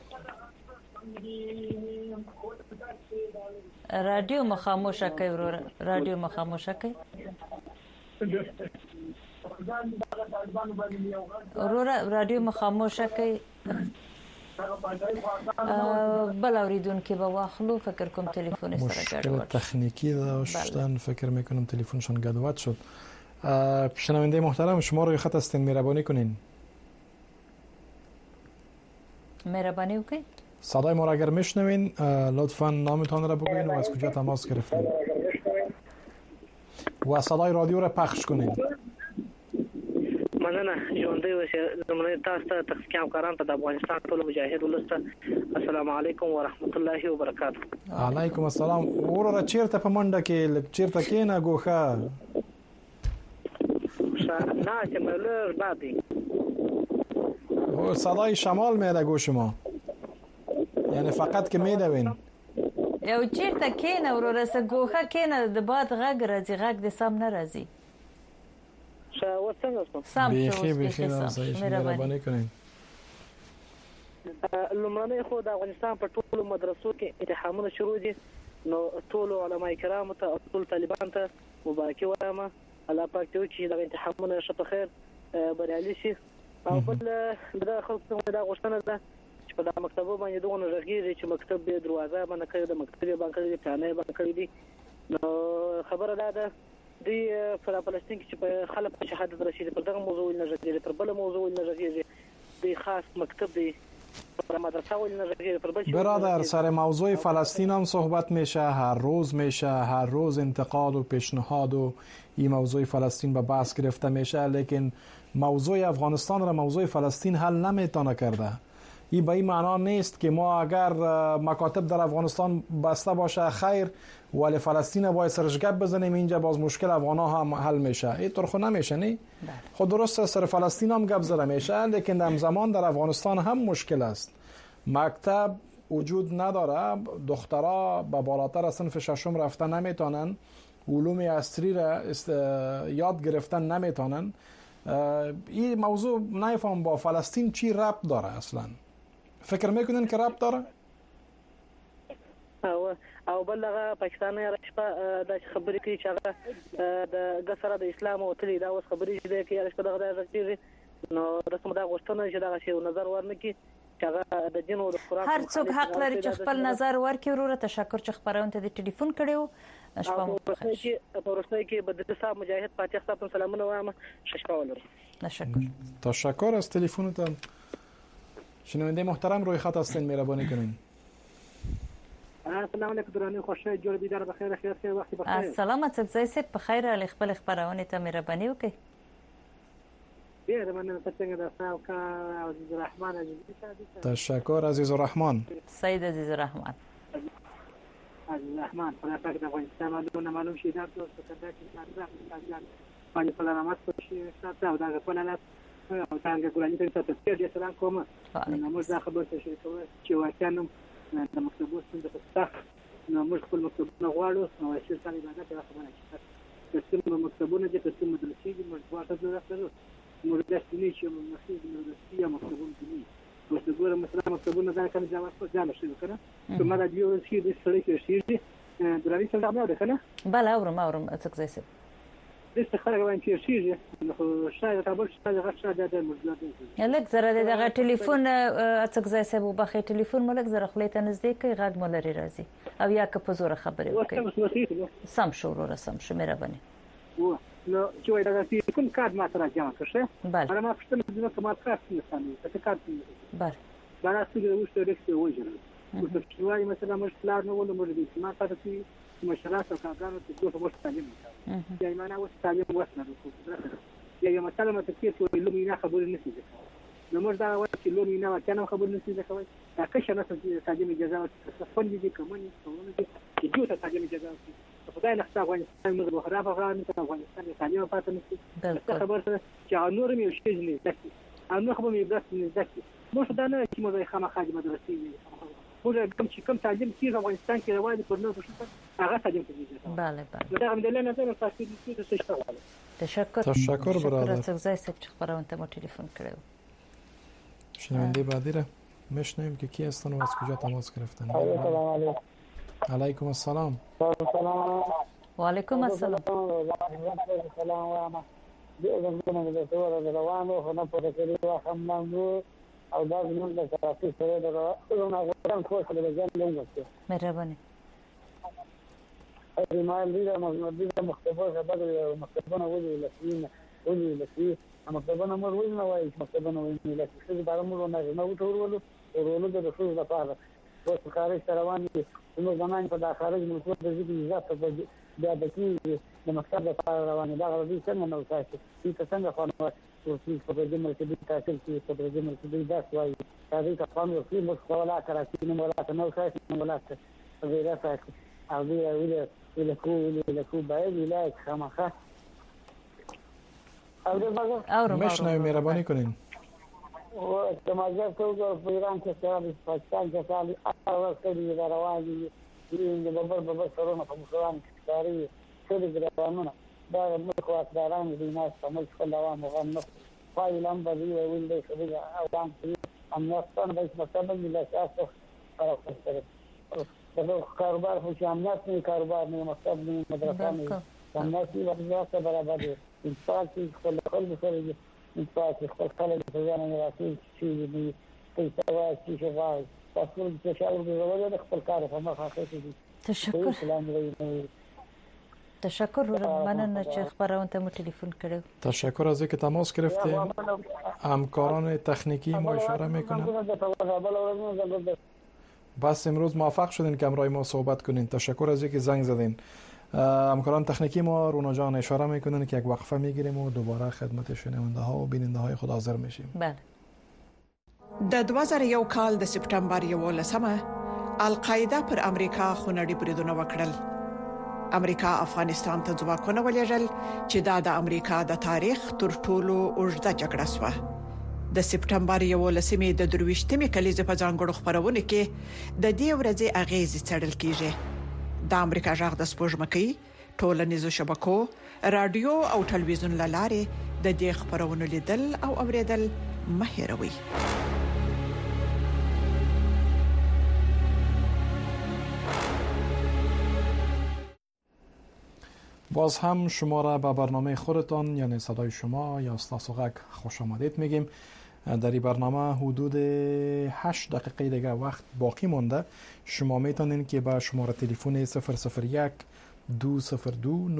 رادیو مخاموشه کوي وروره. رادیو مخاموشه کوي وروره. رادیو مخاموشه کوي. بل اوریدونکو به واخلو فکر کوم تلفن سره مشکل تکنیکی داشتن. فکر میکنم تلفنشون گدوات شد. شنونده محترم شما روی خط هستین مهربانی کنین. مهربانی وکړئ. صدای ما را اگر میشنوین لطفا نامتان را بگوین و از کجا تماس گرفتین و صدای رادیو را پخش کنین. مننه ژوندۍ اوسئ. زموږ تاسو ته تخصیص کاران ته د افغانستان ټول مجاهد ولسته السلام علیکم ورحمت الله وبرکاته. علیکم السلام. وروره چیرته په منډه کې چیرته کېنه ګوښه نه چې مله باندې صدای شمال میاد گوش ما، یعنی فقط که میدوین یو چیرته کینه ورسه گوخه کینه د باد غږ راځي، غږ د سم نه راځي. شاو څنګه سم بیخي مهرباني کړئ. لومړنۍ خو د افغانستان په ټولو مدرسو کې اتحامونه شروع دي، نو ټولو علماء کرامو ته او ټول طالبان ته مبارکي وایم. الله پاک دې وکړي چې دغه اتحامونه ښه په خیر بریالي شي. او بل د خلکو څخه دا غوښتنه ده چې په دغه مکتبو باندې دغونه غږېږي چې مکتب یې دروازه باندې کړې ده، مکتب یې باندې کړې ده، پلانې باندې کړې دي. نو خبره دا ده دوی په فلسطین کې چې په خلک په شهادت رسېږي پر دغه موضوع نه غږېږي، پر بله موضوع نه غږېږي. دوی خاص مکتب دی برادر، سر موضوع فلسطین هم صحبت میشه، هر روز میشه، هر روز انتقاد و پیشنهاد و این موضوع فلسطین به بحث گرفته میشه، لیکن موضوع افغانستان را موضوع فلسطین حل نمیتونه کرده. این به این معنا نیست که ما اگر مکاتب در افغانستان بسته باشه خیر، ولی فلسطین باید سرش گپ بزنیم اینجا باز مشکل افغان ها هم حل میشه. اینطور خود نمیشه. نه خود درست سر فلسطین هم گپ زده میشه، لیکن همزمان در افغانستان هم مشکل است. مکتب وجود نداره، دخترها به بالاتر از صنف ششم رفتن نمیتونن، علوم عصری را یاد گرفتن نمیتونن. این موضوع نمیفهم با فلسطین چی ربط داره اصلا. فکر میکنین که ربط داره؟ او بل هغه پاکستاني راشپه د خبرې کوي چې هغه د غسر د اسلام او تلې دا اوس خبرې دي چې راشپه دغه راځي، نو رسم دا غوښتنه چې دغه شی نظر ورنکي چې هغه د دین او د قرآن هر څوک حق لري چې خپل نظر ورکړي. وروره تشکر چې خبرونه ته د ټلیفون کړو. شپه مو بخیر. په ورسته کې بدر صاحب مجاهد فاتح صاحب سلامونه وایم. شپه ولر. تشکر از تلفنتان. شنونده محترم روی خط هستین، مهربانی کنین. السلام علیکم درانه خوشی جوړ دیدار بخیر خیر خیر وخت بخیر. السلام څنګه سي په خیر ال خپل خبرونه ته مهرباني وکړئ. بیا من څنګه د تاسو کا عزیز الرحمن تشکر عزیز الرحمن. سید عزیز الرحمن. عزیز الرحمن په پاک د افغانستان معلوم شي دا څه څه چې باندې په لاره مات شي تاسو دا په لاله او څنګه ګوراني ته تاسو ته سلام کوم. نو موږ دا خبره شریکوو چې واقعا د مکتبونو څخه تاسو نو موږ خپل مکتبونه غواړو او چې څنګه عبادت راخبره شي. تاسو مکتبونه دي، تاسو مدرسې دي، موږ ورته درته موږ د سنې چې موږ د مکتبونه دي. نو څنګه مثلا مکتبونه دا کوم ځای په ځان شي کنه. نو ما د یو شي د سړی کې شي د لاري څنګه نه ده کنه. بل اورم څه څه دست خلک باندې شي نو شاید تاسو شاید غشا د مزلات لک زره دغه ټلیفون اڅک ځای سبو بخې ټلیفون ملک زره خلیته نزدیک غږ مولري راځي او یا که په زور خبرې وکړي. سم شو ورو سم شو مهرباني. نو چې وای دا چې کوم کارت ما سره جمع کړه. بله ما پښتنه د کومه کارت نه سمې ته کارت بله دا څه دی وشته ډېر وژل. نو چې وای مثلا مشکلات نه ول موږ دې ما تاسو مشرات او کارګرانو ته دوه مشت تعلیم وکړي. یعنی معنا اوس تعلیم وسنه یا یو مثلا مته کې ټول لومینه خبرې نشي ځکه نو موږ دا وایو چې لومینه وکړو خبرې نشي ځکه وایي دا که شنه تعلیم اجازه ورکړي فن دي کومني چې دوی ته تعلیم اجازه ورکړي. خدای نه ستاسو افغانستان موږ بخرا افغان ته افغانستان تعلیم پاتې نشي. خبر سره چې نور مې شي نه ځکه نو خو مې بس نه ځکه موږ دا نه چې موږ خامخا د مدرسې موږ کوم تعلیم کې افغانستان کې روان دي پر نو هغه تعلیم کوي. بله دا هم دلته نه تاسو دې څه شته. تشکر برادر. څنګه سب چې خبرونه ته مو ټلیفون کړو. شنونده بعدی را میشنویم که کی هستن و از کجا تماس گرفتن. علیکم السلام. و علیکم السلام. او دا زموږ د ترافیک سره د غوړم خو سره د ځان لږه مهرباني. ایمال دي د مختبر خبر مختبرونه ولې لکه مختبرونه مور ویني وایي مختبرونه ویني لکه څه دا موږ نه وټورولو ورولو د رسول لپاره اوس خارج روان دي. موږ زمان په داخله ملکو د دې ځات په بیا د کې د مکتب لپاره روان دي. دا غوډي څنګه نو تاسو چې څنګه خو ورسې په دې مرکه د تاثیر کې په دې مرکه د داس وایي دا د قانون ورسې موږ ولا کراچي نه ولا نو خاص نه ولا څه غیر اساس او دې له کو باید ولایت خامخه او مشنوی مهربانی کنین. و تمازه توګه په ایران کې سره پاکستان کې سالي اول کړي دا رواني دي ببر سرونه په مسلمان کې ساري څه ګرامونه دا مخ واکداران دي ناس عمل خپل دوام مغنه فایلم بدی ویل دي چې اوان امنیتان به مثلا د اساس سره کاروبار خو امنیت نه کاروبار نه مطلب نه مدرسه نه امنیتي وضعیت برابر دي انصاف خپل سره انصاف خپل خلک په ځان نه راځي چې دي پیسې چې شوای تاسو چې شاو د ولې خپل کار په مخه کوي. تشکر مننه چې خبرونه ته مو تلیفن کړو. تشکر از اینکه تماس گرفتیم. همکاران تکنیکی ما اشاره میکنن. بس امروز موفق شدین که همراه ما صحبت کنین. تشکر از اینکه زنگ زدین. همکاران تکنیکی ما رونا جان اشاره میکنن که یک وقفه میگیریم و دوباره خدمت شنونده ها و بیننده های خود حاضر میشیم. بله. د 2001 کال د سپټمبر 11مه القاعده پر امریکا خونړي بریدونه وکړل. امریکا افغانستان ته ځواکونه ولېږل چې دا د امریکا د تاریخ تر ټولو اوږده جګړه شوه. د سپټمبر 11مې د 23مې کلیزې په ځانګړو خبرونه کې د دې ورځې اغیزې څېړل کیږي. د امریکا ژغ د سپوږمکۍ ټولنیزو شبکو رادیو او ټلویزیون لاره د دې خبرونو لیدل او اوریدل مه هېروئ. باز هم شما را به برنامه خودتان یعنی صدای شما یا استاسوغک خوش آمدید میگیم. در این برنامه حدود 8 دقیقه دیگه وقت باقی مونده. شما میتونین که به شماره تلفن 001 202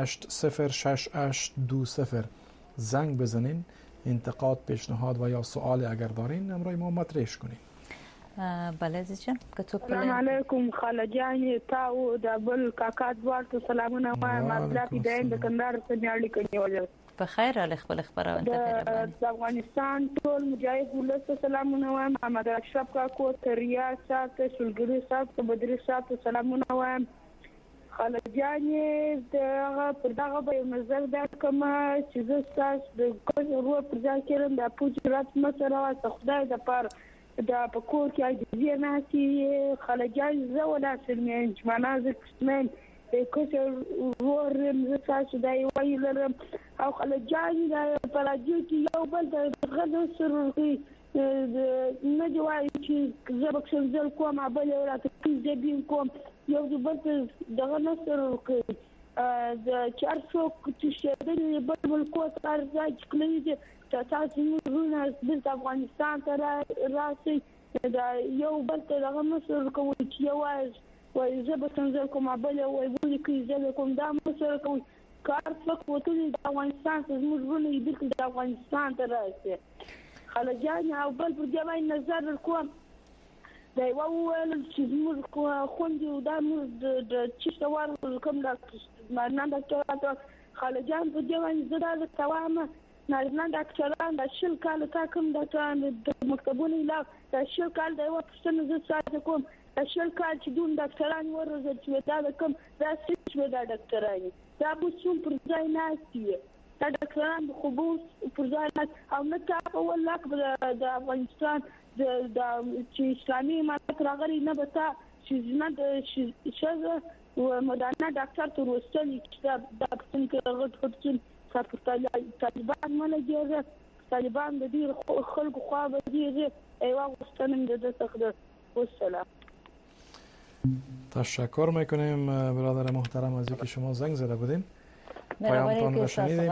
980620 زنگ بزنین. انتقاد، پیشنهاد و یا سوال اگر دارین همراه ما مطرح کنین. بله عزیزم السلام علیکم خاله جان تاسو د بل کاکا دوارته سلامونه وایم. مطلب دې د کندهار څخه اړیکه نیولې. په خیر علي خپل خبرونه ته د افغانستان ټول مجاهد ولته سلامونه وایم. محمد اشرف کاکو تریا صاحب ته شلګری صاحب ته بدري صاحب ته سلامونه وایم. خاله جان دغه پر دغه به نظر دا کومه چې زه تاسو د ورو پر ځای کړم د پوجرات مسره واسه خدای د پر دا په کور کې اجازه نه سي خاله جان زه ولا سمين منازل من کوڅه ورم زه تاسو دا ویلم او خاله جان دا په راځي کې یو بل د غږ سره نه دی وایي چې زه به څنګه کوم بل یو راته کې دې کوم یو د بل دغه نصر کې د 400 چې د بل کو تر ځای کلیږي تاسو موږ د افغانستان ته راسي دا یو بل ته دغه نصر کوي چې یو وای زه به څنګه کوم بل وای بل کې زه کوم دا نصر کوي کار څوک وته د افغانستان ته موږ ونه د افغانستان ته راسي خاله جان او بل پر دې باندې نظر کوم دا یو ول چې موږ خوندې دا موږ د چشتوار کوم دا مرنان ډاکټر خاله جان په دې باندې زړه د توامه نارینه ډاکټران د شل کال تا کوم ډاکټران د مکتبونو لا د شل کال د یو پښتنه زه ساده کوم د شل کال چې دوم ډاکټران ورزه چې دا کوم دا چې دا ډاکټران دا به څوم پر ځای ناشتي دا ډاکټران خو پر ځای او نه تاسو ولک د افغانستان د چې اسلامي امارت راغلي نه به تا چې نه د شزه و مدانه ډاکټر تر وستلې چې دا څنګه غوښتل طالبان ملګری طالبان د دې خلکو خوا به دي ایوا غوښتنم د تقدیر والسلام. تشکر میکنیم برادر محترم از اینکه شما زنگ زده بودین. پیامتون رو شنیدیم.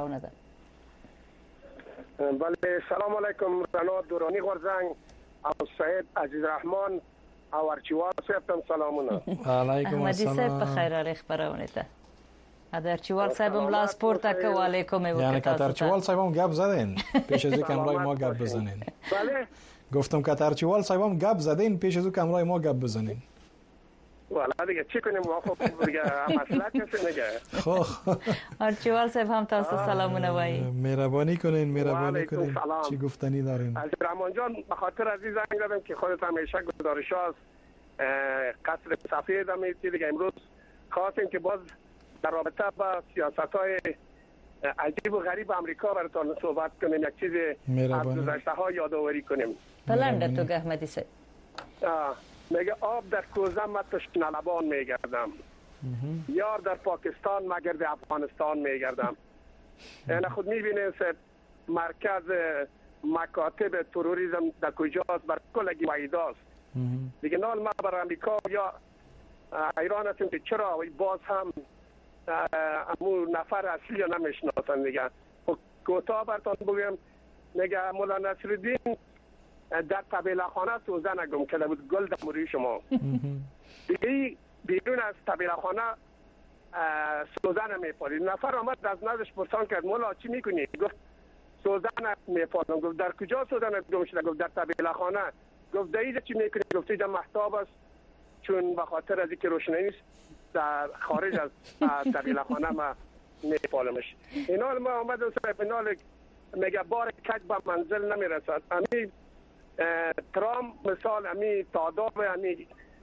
بله سلام علیکم رنا دورانی غورزنگ او سید عزیز رحمان او ارچیوال صاحب سلامونه. علیکم السلام. صاحب بخیر علی خبرونه ته. ادرچیوال صاحب ملاس پورته که و علیکم یعنی کاترچیوال صاحب هم گپ زدین پیش از اینکه امروز ما گپ بزنین. بله گفتم کاترچیوال صاحب هم گپ زدین پیش از اینکه امروز ما گپ بزنین. والا دیگه چی کنیم خب دیگه مسئله کسی نگه. خب ارچیوال صاحب هم تاسو سلامونه وایي. مهربانی کنین چی گفتنی دارین؟ از رحمان جان به خاطر عزیز زنگ زدم که خودت همیشه گزارشات قصر سفید هم دیگه امروز خواستیم که باز در رابطه با سیاست‌های عجیب و غریب آمریکا براتون صحبت کنیم، یک چیز از گذشته ها یادآوری کنیم. بلند تو احمدی صاحب. میگه آب در کوزه من تشنه لبان میگردم، یار در پاکستان مگرد افغانستان میگردم. یعنی خود میبینید مرکز مکاتب تروریسم در کجاست؟ بر کلگی وحیداست دیگه. نال ما بر امریکا یا ایران هستیم که چرا باز هم امو نفر اصلی نمیشناسن دیگه. کوتاه براتون بگم، میگه مولا نصرالدین در طبیله خانه سوزن گم کرده بود، گل در موری شما دیگه بیرون از طبیله خانه سوزن میپارید. نفر آمد از نزدش پرسان کرد مولا چی میکنی؟ گفت سوزن میپارم. گفت در کجا سوزن گم شده؟ گفت در طبیله خانه. گفت در اینجا چی میکنی؟ گفت اینجا محتاب است، چون به خاطر از اینکه روشنایی نیست در خارج از طبیله خانه ما میپالمش. اینال ما آمد اینال میگه بار کج به منزل نمیرسد. امی ترام مثال امی تاداب امی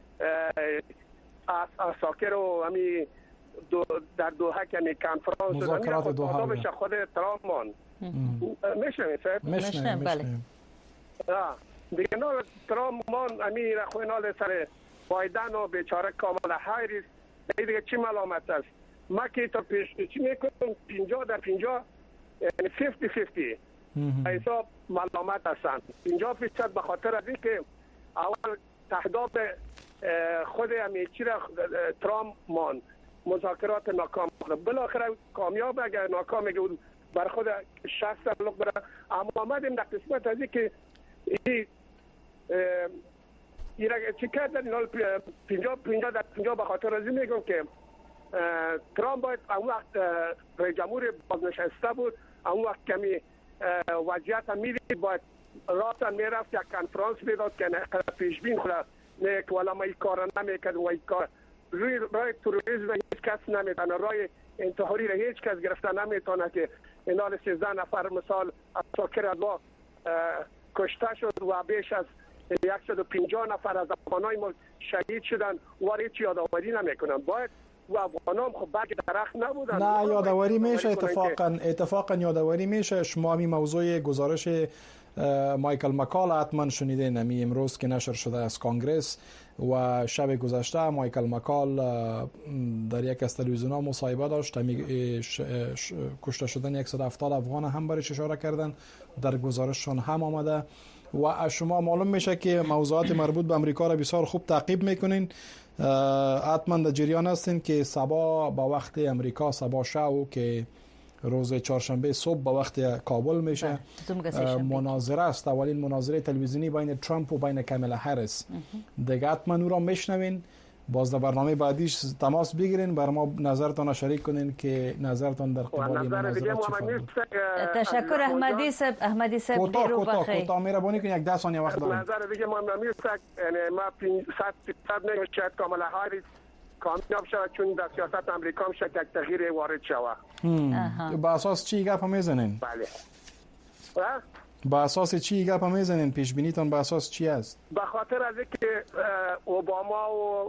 اساکر و امی در دوحه که امی کنفرانس مذاکرات تادابش خود ترام مان میشنوید صاحب؟ میشنویم بله. دیگه نال ترام مان امی رخوی نال سر بایدن و بیچاره کاملا هریس دیگه چی ملامت است؟ ما که تا پیش چی میکنم 50 در 50 یعنی 50-50 حساب ملامت هستند. 50% به خاطر از اینکه اول تهداب خود امیچی را ترام مان مذاکرات ناکام بود، بالاخره کامیاب اگر ناکام میگه بر خود شخص تعلق داره. اما آمدیم در قسمت از اینکه این را چی کرد در 50 در 50 به خاطر از این میگم که ترام باید اون وقت رئیس جمهور بازنشسته بود، اون وقت کمی وضعیت میدید باید راستا میرفت یک کنفرانس میداد که پیش بین خود نیک ولی ما این کار نمیکرد و این کار رای تروریسم هیچ کس نمیتونه، رای انتحاری را هیچ کس گرفته نمیتونه که اینال 13 نفر مثال اساکر از ما کشته شد و بیش از 150 نفر از افغانای ما شهید شدن و هیچ یادآوری نمیکنن. باید و افغانام خب برگ درخت نبودن. نه یادآوری میشه، اتفاقا یادآوری میشه. شما همین موضوع گزارش مایکل مکال حتما شنیدین، نمی امروز که نشر شده از کانگرس و شب گذشته مایکل مکال در یک از تلویزیون‌ها مصاحبه داشت، کشته شدن 170 افغان هم برش اشاره کردن، در گزارششون هم آمده و شما معلوم میشه که موضوعات مربوط به امریکا را بسیار خوب تعقیب میکنین. حتما در جریان هستین که صبح با وقت امریکا، صبح شو که روز چهارشنبه صبح با وقت کابل میشه، مناظره است، اولین مناظره تلویزیونی بین ترامپ و بین کاملا هریس. دیگه حتما او را میشنوین، باز در برنامه بعدیش تماس بگیرین، بر ما نظرتان شریک کنین که نظرتان در قبال این مناظره چی؟ تشکر احمدی صاحب دیرو بخیر. کوتاه مهربانی کنین، یک 10 ثانیه وقت داریم. نظر دیگه ما میستک، یعنی ما 100% نمیشه کاملا هریس کامیاب شود، چون در سیاست امریکا هم شد یک تغییر وارد شود. با اساس چی گپ میزنین؟ بله. با اساس چی گپ میزنین؟ پیش بینیتون با اساس چی است؟ به خاطر از اینکه اوباما و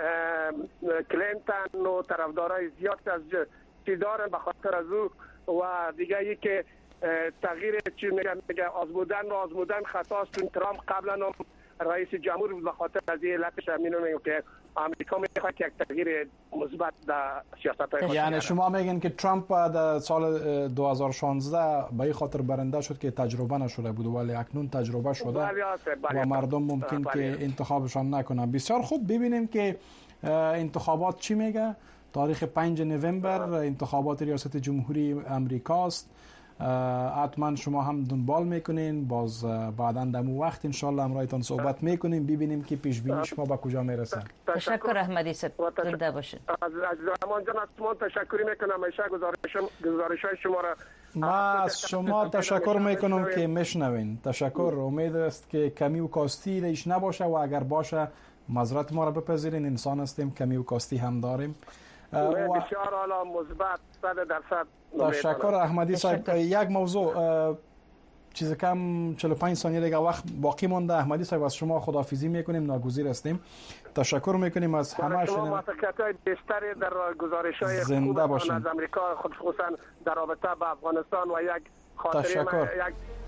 کلینتون و طرفدارای زیاد از چی دارن، به خاطر از او و دیگه ای که تغییر چی میگه آزمودن خطاست، چون ترامپ قبلا هم رئیس جمهور به خاطر از این علتش همینو میگه که آمریکا میخواد یک تغییر مثبت در سیاست‌های یعنی شما میگین که ترامپ در سال 2016 به این خاطر برنده شد که تجربه نشده بود ولی اکنون تجربه شده و مردم ممکن که انتخابشان نکنن. بسیار خوب، ببینیم که انتخابات چی میگه. تاریخ 5 نوامبر انتخابات ریاست جمهوری امریکاست. حتما شما هم دنبال میکنین، باز بعداً در مو وقت انشالله همراهتان صحبت میکنیم، ببینیم که پیش بینی شما با کجا میرسه. تشکر احمدی صاحب، زنده باشید. از رحمان جان از تشکر میکنم، میشه گزارش‌های شما را ما از شما تشکر میکنم که میشنوین. تشکر، امید است که کمی و کاستی ایش نباشه و اگر باشه معذرت ما را بپذیرین، انسان هستیم، کمی و کاستی هم داریم. بسیار عالی، مثبت 100%. تشکر احمدی صاحب. یک موضوع چیز کم 45 ثانیه دیگه وقت باقی مونده. احمدی صاحب از شما خداحافظی میکنیم، ناگزیر هستیم. تشکر میکنیم از همه شما. موافقت‌های بیشتری در گزارش‌های زنده خوب از امریکا خصوصا در رابطه با افغانستان و یک خاطره یک